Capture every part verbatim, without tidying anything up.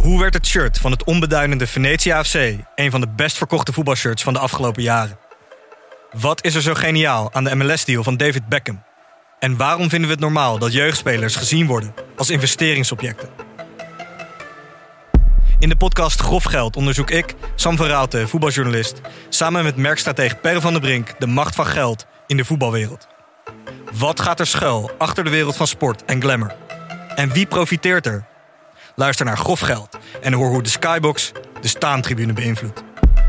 Hoe werd het shirt van het onbeduidende Venetia F C een van de best verkochte voetbalshirts van de afgelopen jaren? Wat is er zo geniaal aan de M L S-deal van David Beckham? En waarom vinden we het normaal dat jeugdspelers gezien worden als investeringsobjecten? In de podcast Grof Geld onderzoek ik, Sam van Raalte, voetbaljournalist, samen met merkstratege Per van der Brink de macht van geld in de voetbalwereld. Wat gaat er schuil achter de wereld van sport en glamour? En wie profiteert er? Luister naar Grof Geld en hoor hoe de Skybox de staantribune beïnvloedt.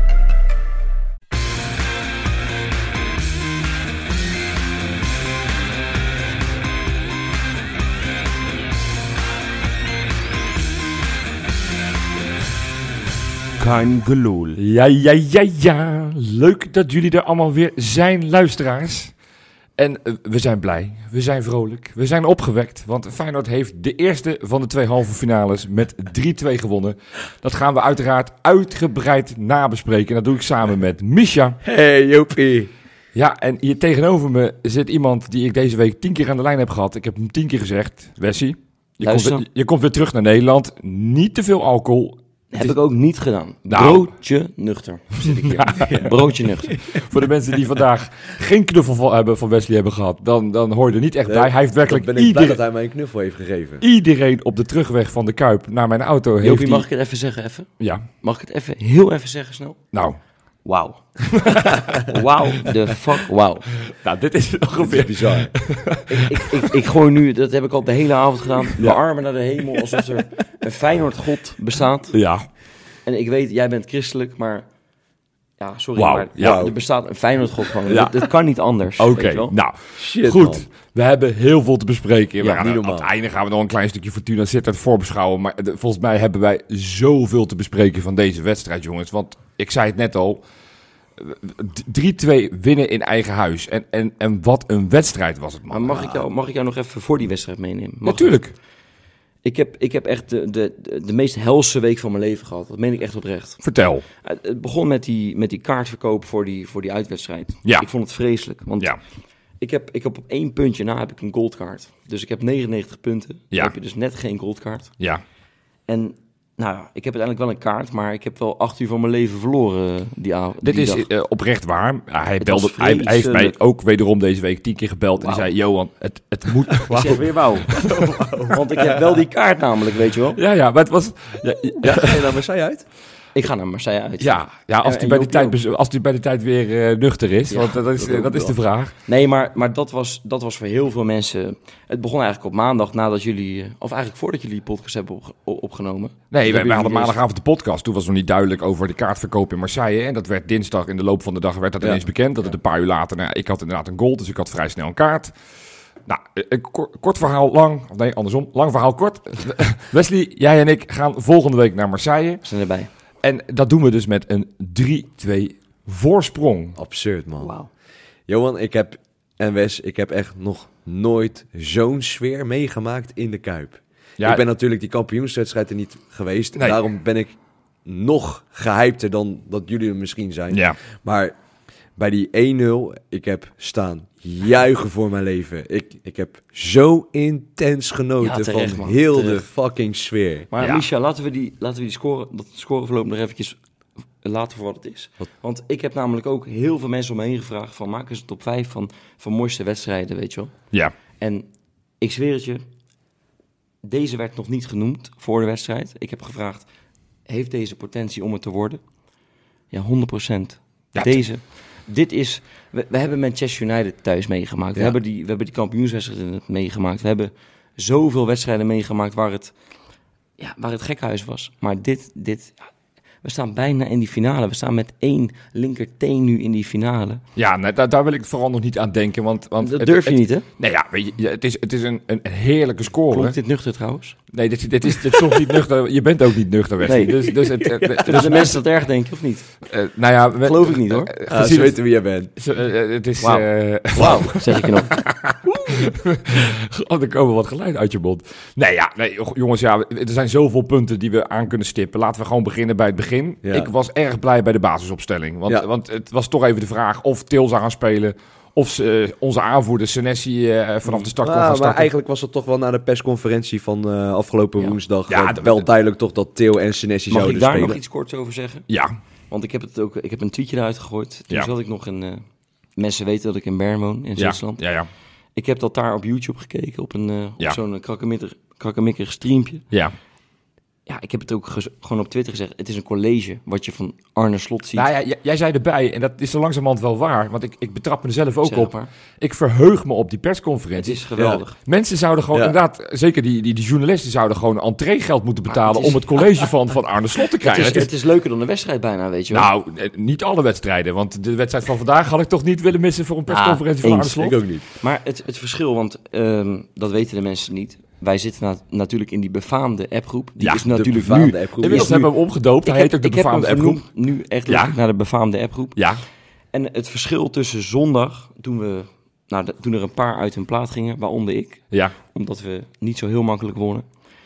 Kein gelul. Ja, ja, ja, ja. Leuk dat jullie er allemaal weer zijn, luisteraars. En uh, we zijn blij, we zijn vrolijk, we zijn opgewekt. Want Feyenoord heeft de eerste van de twee halve finales met drie-twee gewonnen. Dat gaan we uiteraard uitgebreid nabespreken. En dat doe ik samen met Misha. Hey, Jopie. Ja, en hier tegenover me zit iemand die ik deze week tien keer aan de lijn heb gehad. Ik heb hem tien keer gezegd. Wessie, je, komt weer, je komt weer terug naar Nederland. Niet te veel alcohol. Heb is... ik ook niet gedaan. Nou. Broodje nuchter. Zit ik hier. Ja. Broodje nuchter. Voor de mensen die vandaag geen knuffel van, hebben, van Wesley hebben gehad, dan, dan hoor je er niet echt nee, bij. Hij heeft werkelijk ben ik ieder... blij dat hij mij een knuffel heeft gegeven. Iedereen op de terugweg van de Kuip naar mijn auto heeft Jopie, die... mag ik het even zeggen? Even? Ja. Mag ik het even, heel even zeggen snel? Nou. Wauw. Wauw, de fuck, wauw. Nou, dit is ongeveer bizar. ik, ik, ik, ik gooi nu, dat heb ik al de hele avond gedaan, ja. Mijn armen naar de hemel, alsof er een Feyenoord God bestaat. Ja. En ik weet, jij bent christelijk, maar... Ja, sorry, wow, maar ja. er bestaat een Feyenoord God gewoon. Ja. Dat, dat kan niet anders. Oké, okay, nou, Shit, goed. Man. We hebben heel veel te bespreken. Ja, gaan, aan het einde gaan we nog een klein stukje Fortuna Sittard voorbeschouwen. Maar de, volgens mij hebben wij zoveel te bespreken van deze wedstrijd, jongens. Want ik zei het net al, drie-twee winnen in eigen huis. En, en, en wat een wedstrijd was het, man. Maar mag ik jou, mag ik jou nog even voor die wedstrijd meenemen? Mag Natuurlijk. Ik? Ik heb, ik heb echt de, de, de meest helse week van mijn leven gehad. Dat meen ik echt oprecht. Vertel. Het begon met die, met die kaartverkoop voor die, voor die uitwedstrijd. Ja. Ik vond het vreselijk. Want ja. ik, heb, ik heb op één puntje na heb ik een goldkaart. Dus ik heb negenennegentig punten. Ja. Dan heb je dus net geen goldkaart. Ja. En nou ja, ik heb uiteindelijk wel een kaart, maar ik heb wel acht uur van mijn leven verloren die avond. Dit die is uh, oprecht waar. Hij, belde, hij, hij heeft mij ook wederom deze week tien keer gebeld. Wow. En die zei, Johan, het, het moet... Ik zeg weer wauw. Want ik heb wel die kaart namelijk, weet je wel. Ja, ja, maar het was... Ja, ja. Ga je naar Marseille uit? Ik ga naar Marseille uit. Ja, ja als hij bij, bij de tijd weer uh, nuchter is. Ja, want dat is, dat, dat is de vraag. Nee, maar, maar dat, was, dat was voor heel veel mensen... Het begon eigenlijk op maandag nadat jullie... Of eigenlijk voordat jullie die podcast hebben op, opgenomen. Nee, wij, wij hadden maandagavond de podcast. Toen was het nog niet duidelijk over de kaartverkoop in Marseille. En dat werd dinsdag in de loop van de dag werd dat ja. ineens bekend. Dat het een paar uur later... Nou, ik had inderdaad een goal, dus ik had vrij snel een kaart. Nou, een kort, kort verhaal lang... Nee, andersom. Lang verhaal kort. Wesley, jij en ik gaan volgende week naar Marseille. We zijn erbij. En dat doen we dus met een drie-twee voorsprong. Absurd, man. Wow. Johan, ik heb, en Wes, ik heb echt nog nooit zo'n sfeer meegemaakt in de Kuip. Ja, ik ben natuurlijk die kampioenswedstrijd er niet geweest. Nee. Daarom ben ik nog gehypter dan dat jullie er misschien zijn. Ja. Maar bij die één nul, ik heb staan juichen voor mijn leven. Ik, ik heb zo intens genoten ja, terecht, van man. heel terecht. de fucking sfeer. Maar ja. Misha, laten we die, laten we die score, dat scoreverloop nog eventjes laten voor wat het is. Wat? Want ik heb namelijk ook heel veel mensen om me heen gevraagd van maak eens een top vijf van, van mooiste wedstrijden, weet je wel. Ja. En ik zweer het je, deze werd nog niet genoemd voor de wedstrijd. Ik heb gevraagd, heeft deze potentie om het te worden? Ja, honderd procent. Ja, deze... Dit is... We, we hebben Manchester United thuis meegemaakt. Ja. We hebben die, we hebben die kampioenswedstrijden meegemaakt. We hebben zoveel wedstrijden meegemaakt waar het, ja, waar het gekhuis was. Maar dit... dit ja, we staan bijna in die finale. We staan met één linkerteen nu in die finale. Ja, nou, daar, daar wil ik vooral nog niet aan denken. Want, want dat het, durf je het, niet, hè? Nee, ja, weet je, het is, het is een, een heerlijke score. Klopt dit nuchter trouwens? Nee, dit, dit is, dit is toch niet nuchter. Je bent ook niet nuchter, Wesley. Nee. Dus, dus, het, het, dus de mensen dat erg denken, of niet? Uh, nou ja, we, geloof ik niet, hoor. Uh, uh, ze weten wie jij bent. Uh, uh, het is... Wauw, uh, wow, zeg ik je nog. Oh, er komen wat geluid uit je mond. Nee, ja, nee, jongens, ja, er zijn zoveel punten die we aan kunnen stippen. Laten we gewoon beginnen bij het begin. Ja. Ik was erg blij bij de basisopstelling. Want, ja. want het was toch even de vraag of Til zou gaan spelen Of uh, onze aanvoerder Senesi uh, vanaf de start ah, kon gaan maar starten. eigenlijk was het toch wel na de persconferentie van uh, afgelopen ja. woensdag... Ja, uh, d- wel d- duidelijk toch dat Theo en Senesi Mag zouden ik daar spelen. nog iets korts over zeggen? Ja. Want ik heb, het ook, ik heb een tweetje eruit gegooid. Toen Ja. zat ik nog in... Uh, mensen weten dat ik in Bern woon, in Ja. Zwitserland. Ja, ja. Ik heb dat daar op YouTube gekeken, op, een, uh, Ja. op zo'n krakkemikker, krakkemikkig streampje. Ja. Ja, ik heb het ook gez- gewoon op Twitter gezegd. Het is een college wat je van Arne Slot ziet. Nou ja, j- jij zei erbij, en dat is zo langzamerhand wel waar, want ik, ik betrap me er zelf ook Zeg op. maar. Ik verheug me op die Het persconferentie. is geweldig. Mensen zouden gewoon, Ja. inderdaad, zeker die, die, die journalisten zouden gewoon entreegeld moeten Maar betalen het is- om het college van, van Arne Slot te Het krijgen. is, Het is- het is leuker dan de wedstrijd bijna, weet je wel. nou, eh, niet alle wedstrijden, want de wedstrijd van vandaag had ik toch niet willen missen voor een persconferentie Ah, van Arne eens. Slot. Ik ook niet. Maar het, het verschil, want um, dat weten de mensen niet. Wij zitten na, natuurlijk in die befaamde appgroep. Die Ja, is De natuurlijk befaamde nu... appgroep. Inmiddels nu- hebben we hem omgedoopt, Ik hij heb- heet ook de ik heb hem befaamde appgroep. vernoemd nu echt Ja. naar de befaamde appgroep. Ja, En het verschil tussen zondag, toen, we, nou, de- toen er een paar uit hun plaat gingen, waaronder ik, ja, omdat we niet zo heel makkelijk wonnen.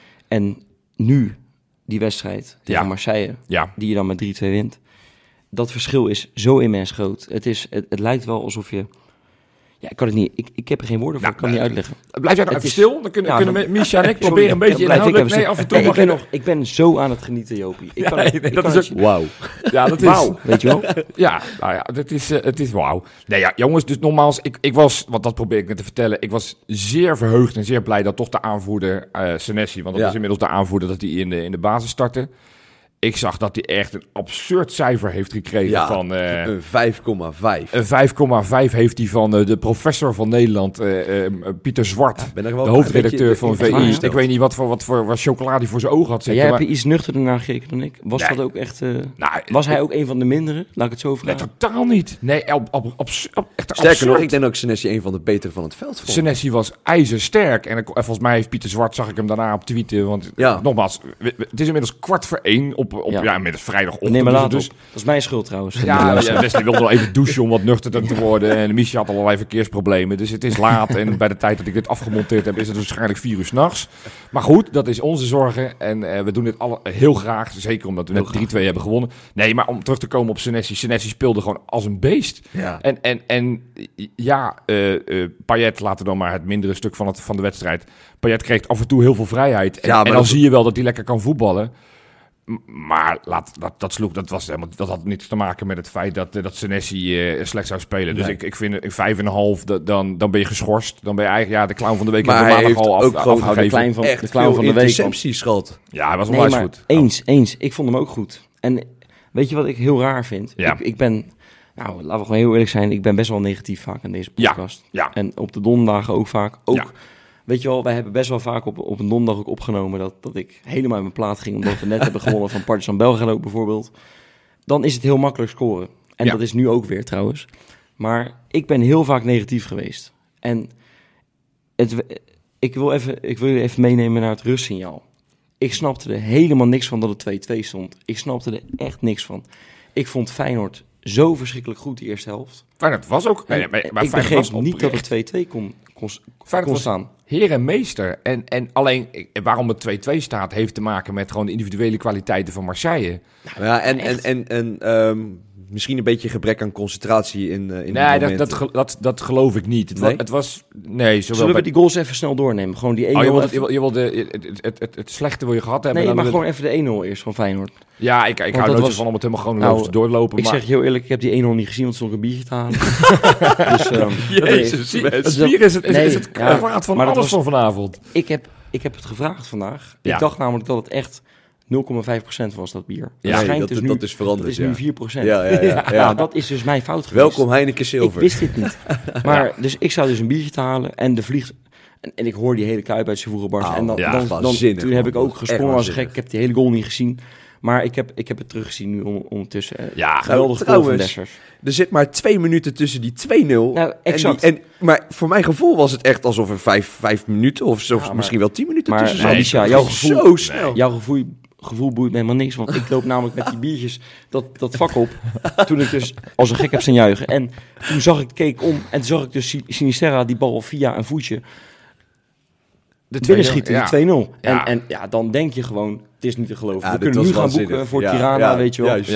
En nu, die wedstrijd tegen Ja. Marseille, ja. die je dan met drie twee wint. Dat verschil is zo immens groot. Het, is, het, het lijkt wel alsof je... Ja, ik kan het niet... Ik, ik heb er geen woorden voor, Nou, ik kan het niet eh, uitleggen. Blijf jij nog Het even is- stil? Dan kunnen, Ja, kunnen dan- we- Misha en ik Sorry, proberen een dan beetje blijf ik inhoudelijk... even Nee, af en toe Nee, mag ik, ben je... nog, ik ben zo aan het genieten, Jopie. Ik Ja, kan, nee, het- nee, ik dat kan is het- ook- Wauw. Ja, dat is... Wauw, weet je wel? Ja, nou ja, het is, uh, het is wauw. Nee ja, jongens, dus nogmaals, ik, ik was, want dat probeer ik net te vertellen, ik was zeer verheugd en zeer blij dat toch de aanvoerder uh, Senesi, want dat Ja. is inmiddels de aanvoerder dat hij in de, in de basis startte. Ik zag dat hij echt een absurd cijfer heeft gekregen Ja, van... Uh, een vijf komma vijf. een vijf komma vijf heeft hij van uh, de professor van Nederland, uh, uh, Pieter Zwart, Ik ben er wel de een hoofdredacteur beetje van V I. ingesteld. Ik weet niet wat voor, wat voor wat chocolade hij voor zijn ogen had Ja, zitten. jij maar, hebt er iets nuchterder naar gekeken dan ik. Was Nee. dat ook echt... uh, nou, was hij ook een van de minderen? Laat ik het zo Nee, vragen. totaal niet. Nee, op, op, op, op, echt Sterker absurd. nog, ik denk ook Senesi een van de betere van het veld vond. Senesi was ijzersterk. En, ik- en volgens mij heeft Pieter Zwart, zag ik hem daarna op tweeten. Want Ja. eh, nogmaals, we- we- het is inmiddels kwart voor één op, op ja. Ja. inmiddels vrijdagochtend. Neem maar dus laat het op. Dat is mijn schuld trouwens. Ja, ja, Wesley wilde nog even douchen om wat nuchterder te worden. En Misha had allerlei verkeersproblemen. Dus het is laat. En bij de tijd dat ik dit afgemonteerd heb, is het waarschijnlijk vier uur s'nachts. Maar goed, dat is onze zorgen. En uh, we doen dit alle, heel graag. Zeker omdat we net drie twee hebben gewonnen. Nee, maar om terug te komen op Senesi. Senesi speelde gewoon als een beest. Ja. En, en, en ja, uh, uh, Payet, laten we dan maar het mindere stuk van, het, van de wedstrijd. Payet kreeg af en toe heel veel vrijheid. En, Ja, maar en dan dat- zie je wel dat hij lekker kan voetballen. M- Maar laat, dat, dat sloeg, dat, was helemaal, dat had niets te maken met het feit dat, eh, dat Senesi uh, slecht zou spelen. Dus Nee. ik, ik vind een vijf en een half, dat- dan, dan ben je geschorst. Dan ben je eigenlijk, ja, de clown van de week Maar hebben we hij maandag al heeft af, ook gewoon afgegeven. de klein van, Echt de clown veel van de week. intercepties gehad. Ja, hij was Nee, onwijs maar goed. eens, eens. Ik vond hem ook goed. En weet je wat ik heel raar vind? Ja. Ik, ik ben, nou, laten we gewoon heel eerlijk zijn, ik ben best wel negatief vaak in deze Ja. podcast. Ja. En op de donderdagen ook vaak. Ook, Ja. weet je wel, wij hebben best wel vaak op, op een donderdag ook opgenomen dat, dat ik helemaal in mijn plaat ging, omdat we net hebben gewonnen van Partizan Belgrado bijvoorbeeld. Dan is het heel makkelijk scoren. En Ja. dat is nu ook weer trouwens. Maar ik ben heel vaak negatief geweest. En het, ik, wil even, ik wil je even meenemen naar het rustsignaal. Ik snapte er helemaal niks van dat het twee twee stond. Ik snapte er echt niks van. Ik vond Feyenoord zo verschrikkelijk goed die eerste helft. Feyenoord was ook... Nee, En maar, maar ik Feyenoord begreep was niet dat oprecht. het twee twee kon, kon, Feyenoord kon was staan. heer en meester. En, en alleen ik- waarom het twee twee staat, heeft te maken met gewoon de individuele kwaliteiten van Marseille. Ja, en, en, echt. en, en ehm, misschien een beetje gebrek aan concentratie in, uh, in die Nee, dat, momenten. dat, ge- dat, dat geloof ik niet. Het, Nee? wa- het was... Nee, zowel Zullen we bij... die goals even snel doornemen? Gewoon die één nul. Oh, je wil, even- je wil, je wil de, het, het, het, het slechte wil je gehad hebben. nee, dan maar wil- gewoon even de één nul eerst van Feyenoord. Ja, ik, ik hou dat nooit zo was- van om het helemaal chronologisch Nou, te doorlopen. Ik maar... zeg je heel eerlijk, ik heb die één nul niet gezien, want er stond een biertje te halen. dus, ehm, Jezus, zie- Wes. het bier is het, is, Nee, is het ja, kwaad van maar dat alles was- van vanavond. ik, heb, ik heb het gevraagd vandaag. Ja. Ik dacht namelijk dat het echt nul komma vijf procent was, dat bier. Ja, Het Nee, schijnt dat, dus dat, nu, is veranderd. dat is ja. nu vier procent. Ja, ja, ja, ja. Nou, dat is dus mijn fout geweest. Welkom Heineken Ik Silver. wist dit niet. Maar dus ik zou dus een biertje te halen en de vliegt... En, en ik hoor die hele Kuip uit zijn vroege barst. Oh, en dan, ja, dan, dan, waanzinnig, toen heb man. ik ook Echt gesprongen als een gek. waanzinnig. Ik heb die hele goal niet gezien. Maar ik heb, ik heb het teruggezien nu on- ondertussen. Eh, Ja, geweldig goal trouwens, van Dessers. Er zit maar twee minuten tussen die twee nul. Nou, exact. En die, en, maar voor mijn gevoel was het echt alsof er vijf, vijf minuten of zo, Ja, maar- misschien wel tien minuten maar- tussen nee, zat. Misha, Het jouw ging gevoel- zo snel. Jouw gevoel, gevoel boeit me helemaal niks. Want ik loop namelijk met die biertjes dat, dat vak op. Toen ik dus als een gek heb zijn juichen. En toen zag ik, keek om. En toen zag ik dus Si- Sinisterra die bal via een voetje de binnen schieten. ja. Die twee nul. En, Ja. En ja, dan denk je gewoon, het is niet te geloven. Ja, We dit kunnen was nu gaan waanzinnig. boeken voor Ja, Tirana, ja, weet je wel. juist. Ja.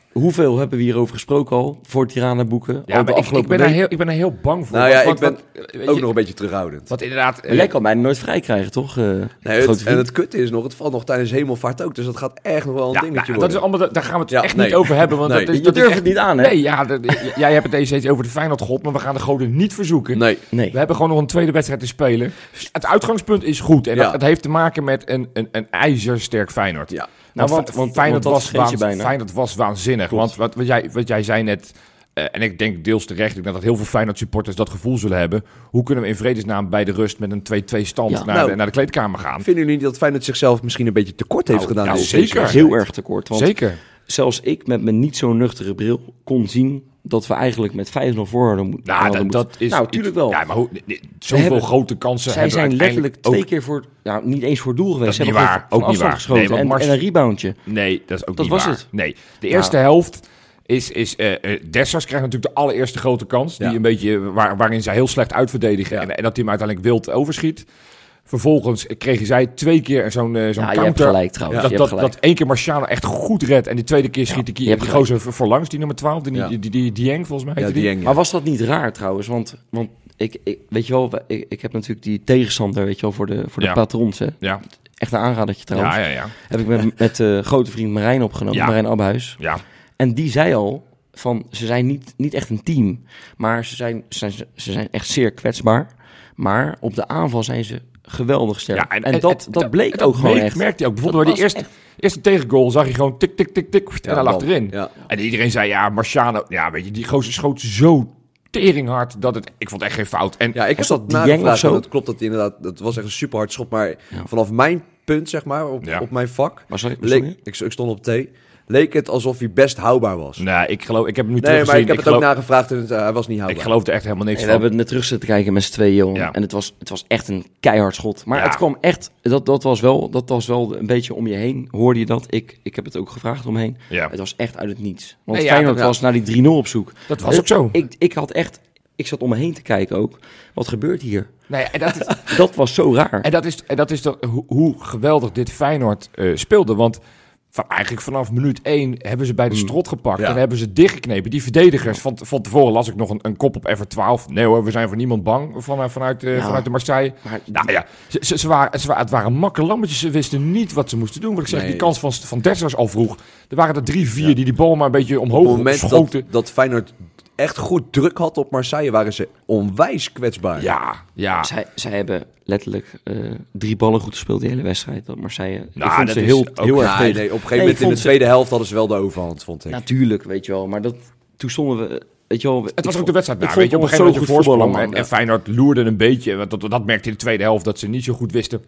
hoeveel hebben we hierover gesproken al? Voor Tirana-boeken? Ja, maar ik, ik, ben er heel, ik ben er heel bang voor. Nou ja, want, ik ben want, ook je, nog een beetje terughoudend. Wat inderdaad... Maar jij kan mij nooit vrij krijgen, toch? Uh, nee, het, en het kutte is nog, het valt nog tijdens hemelvaart ook. Dus dat gaat echt nog wel een ja, dingetje nou, worden. Dat is allemaal, daar gaan we het ja, echt nee. niet over hebben. Want nee. dat is, je dat durft is het echt, niet aan, hè? Nee, ja, dat, jij hebt het deze steeds over de Feyenoord-god, maar we gaan de goden niet verzoeken. Nee. nee. We hebben gewoon nog een tweede wedstrijd te spelen. Het uitgangspunt is goed. En ja. dat, het heeft te maken met een, een, een ijzersterk Feyenoord. Ja. Nou, want, want, want Feyenoord, want was waanz, bijna. Feyenoord was waanzinnig. Klopt. Want wat, wat, jij, wat jij zei net, uh, en ik denk deels terecht, ik denk dat heel veel Feyenoord supporters dat gevoel zullen hebben. Hoe kunnen we in vredesnaam bij de rust met een twee-twee stand Ja. naar, Nou, de, naar de kleedkamer gaan? Vinden jullie niet dat Feyenoord zichzelf misschien een beetje tekort heeft Nou, gedaan? nou, deze zeker. seizoen? Heel erg tekort. Want Zeker. zelfs ik met mijn niet zo nuchtere bril kon zien dat we eigenlijk met vijf nul voor hadden moeten. Nou, dat, dat is, nou, tuurlijk wel. Ja, maar hoe, zoveel hebben, grote kansen zij hebben zijn letterlijk twee ook, keer voor, nou niet eens voor doel geweest. Dat is Ze niet hebben waar, van ook niet afstand waar. geschoten Nee, want en, Mars- en een reboundje. Nee, dat is ook Dat niet was waar. het. Nee, de eerste Nou. helft is... is uh, uh, Dessers krijgt natuurlijk de allereerste grote kans. Die Ja. een beetje, waar, waarin zij heel slecht uitverdedigen. Ja. En, en dat hij hem uiteindelijk wild overschiet. Vervolgens kregen zij twee keer zo'n, uh, zo'n Ja, je hebt counter. gelijk trouwens. Dat, je dat, hebt gelijk. dat één keer Marciano echt goed redt. En die tweede keer schiet Ja, die, je hebt die gelijk. gozer voorlangs, die nummer twaalf. Die, Ja. die, die, die Dieng volgens mij. Ja, heette die. Dieng, ja. Maar was dat niet raar trouwens? Want, want ik, ik, weet je wel, ik, ik heb natuurlijk die tegenstander, weet je wel, voor de, voor de Ja. patrons. Hè? Ja, Echt een aanradertje trouwens. ja, ja. Ja, Heb ik met, met uh, grote vriend Marijn opgenomen, Ja. Marijn Abbehuis. ja. En die zei al van, ze zijn niet, niet echt een team. Maar ze zijn, ze, zijn, ze zijn echt zeer kwetsbaar. Maar op de aanval zijn ze geweldig sterk. Ja, en, en dat, dat bleek dat ook gewoon merk- echt. merkte je ook. Bijvoorbeeld bij Dat die was eerste, eerste tegengoal zag je gewoon tik, tik, tik, tik. En Ja, hij lag bal. erin. Ja. En iedereen zei, ja, Marciano... Ja, weet je, die gozer schoot zo teringhard dat het... Ik vond echt geen fout. En Ja, ik heb Was dat dat Dieng of nagevraagd. zo? en Dat klopt dat inderdaad. Dat was echt een super hard schot. Maar vanaf mijn punt, zeg maar, op, Ja. op mijn vak, Maar sorry, leek, sorry? ik, ik stond op T, leek het alsof hij best houdbaar was. nee, ik geloof... Ik heb hem nu Nee, teruggezien. maar ik heb het geloof, ook nagevraagd en het, uh, hij was niet Ik houdbaar. geloof er echt helemaal niks En we van. hebben het net terug zitten kijken met z'n tweeën, jongen. Ja. En het was, het was echt een keihard schot. Maar Ja. het kwam echt, dat, dat, was wel, dat was wel een beetje om je heen. Hoorde je dat? Ik, ik heb het ook gevraagd omheen. Ja. Het was echt uit het niets. Want Nee, ja, Feyenoord dat- was naar die drie nul op zoek. Dat was ook zo. Ik, ik had echt, ik zat om me heen te kijken ook. Wat gebeurt hier? Nee, en dat is... Dat was zo raar. En dat is, en dat is toch hoe, hoe geweldig dit Feyenoord uh, speelde. Want van, eigenlijk vanaf minuut één hebben ze bij de strot gepakt. Ja. En hebben ze dichtgeknepen. Die verdedigers, van, van tevoren las ik nog een, een kop op F twaalf. Nee hoor, we zijn voor niemand bang van, vanuit, uh, Ja. vanuit de Marseille. Maar Nou ja, ze, ze, ze waren, ze waren, het waren makke lammetjes. Ze wisten niet wat ze moesten doen. Wat ik zeg, Nee. die kans van, van Dessers al vroeg. Er waren er drie, vier Ja. die die bal maar een beetje Op het omhoog moment dat, schoten. dat Feyenoord echt goed druk had op Marseille, waren ze onwijs kwetsbaar. Ja, ja. zij, zij hebben letterlijk uh, drie ballen goed gespeeld die hele wedstrijd. Dat Marseille. Nou, ik vond dat ze is heel, ook- heel erg Ja, tegen. nee, op een gegeven Nee, moment ik in de vond ze- tweede helft hadden ze wel de overhand, vond ik. Natuurlijk, weet je wel. Maar dat, toen stonden we, weet je wel... Het was ook de wedstrijd. Nou, ik weet je, op een vond gegeven ons moment zo je goed voorsprong. voetballen, En, man. en Feyenoord loerde een beetje. Want dat, dat merkte in de tweede helft dat ze niet zo goed wisten.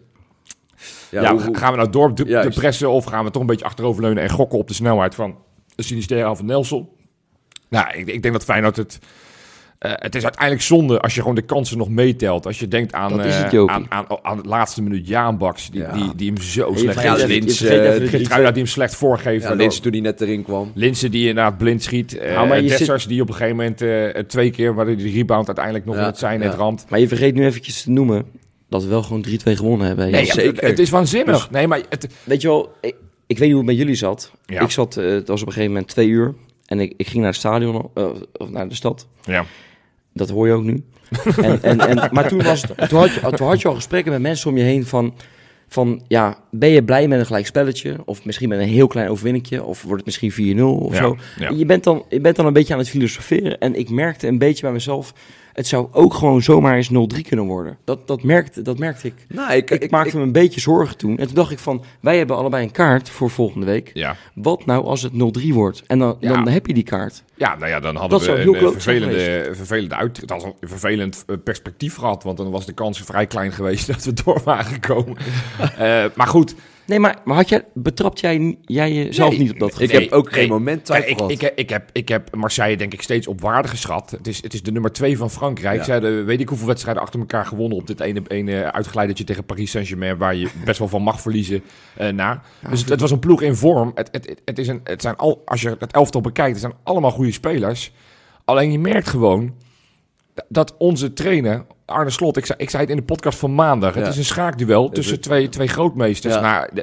Ja, Ja, hoe- hoe- gaan we nou door de, de Juist. pressen of gaan we toch een beetje achteroverleunen en gokken op de snelheid van de Sinisterra van Nelson? Nou, ik, ik denk dat Feyenoord het... Uh, het is uiteindelijk zonde als je gewoon de kansen nog meetelt. Als je denkt aan, Dat is het, uh, Jopie. aan, aan, aan het laatste minuut Jaan Baks, die, Ja. die, die hem zo Je slecht vergeet Ja, even- Lins, je vergeet eh, even de drie- Geertruida die hem slecht voorgeeft. Ja, waardoor- Lins toen hij net erin kwam. Linse die inderdaad blind schiet. Uh, Nou, maar je Dessers die op een gegeven moment uh, twee keer, waar die rebound uiteindelijk nog Ja, in het zijn net ja. ramt. Maar je vergeet nu eventjes te noemen dat we wel gewoon drie twee gewonnen hebben. hè, Nee, Jan? ja, zeker. Het is waanzinnig. Dus- nee, maar het, Weet je wel, ik, ik weet niet hoe het met jullie zat. Ja. Ik zat, uh, het was op een gegeven moment twee uur. En ik, ik ging naar het stadion, uh, of naar de stad. ja. Dat hoor je ook nu. en, en, en, maar toen, was het, toen, had je, toen had je al gesprekken met mensen om je heen van... Van, ja, ben je blij met een gelijk spelletje? Of misschien met een heel klein overwinningje? Of wordt het misschien vier nul of Ja, zo? ja. Je, bent dan, je bent dan een beetje aan het filosoferen. En ik merkte een beetje bij mezelf... Het zou ook gewoon zomaar eens nul drie kunnen worden. Dat, dat, merkte, dat merkte ik. Nou, ik, Ik, maakte me een beetje zorgen toen. En toen dacht ik van... Wij hebben allebei een kaart voor volgende week. Ja. Wat nou als het nul drie wordt? En dan, Ja. dan heb je die kaart. Ja, nou ja, dan hadden Dat we zou een heel eh, kloot zijn vervelende, vervelende uit, het was een vervelend eh, perspectief gehad, want dan was de kans vrij klein geweest dat we door waren gekomen. Eh, maar goed, Nee, maar, maar had jij, betrapt jij, jij jezelf Nee, niet op dat ik gevoel? heb ook geen moment Kijk, twijfel ik, gehad. ik, ik, heb, ik heb Marseille denk ik steeds op waarde geschat. Het is, het is de nummer twee van Frankrijk. Ja. Ze hadden weet ik hoeveel wedstrijden achter elkaar gewonnen op dit ene, ene uitgeleidertje tegen Paris Saint-Germain, waar je best wel van mag verliezen uh, na. Dus het, het was een ploeg in vorm. Het, het, het, het is een, het zijn al, als je het elftal bekijkt, het zijn allemaal goede spelers. Alleen je merkt gewoon dat onze trainer, Arne Slot, ik zei, ik zei het in de podcast van maandag, het Ja. is een schaakduel Is tussen het- twee, twee grootmeesters. Ja. Nou, de,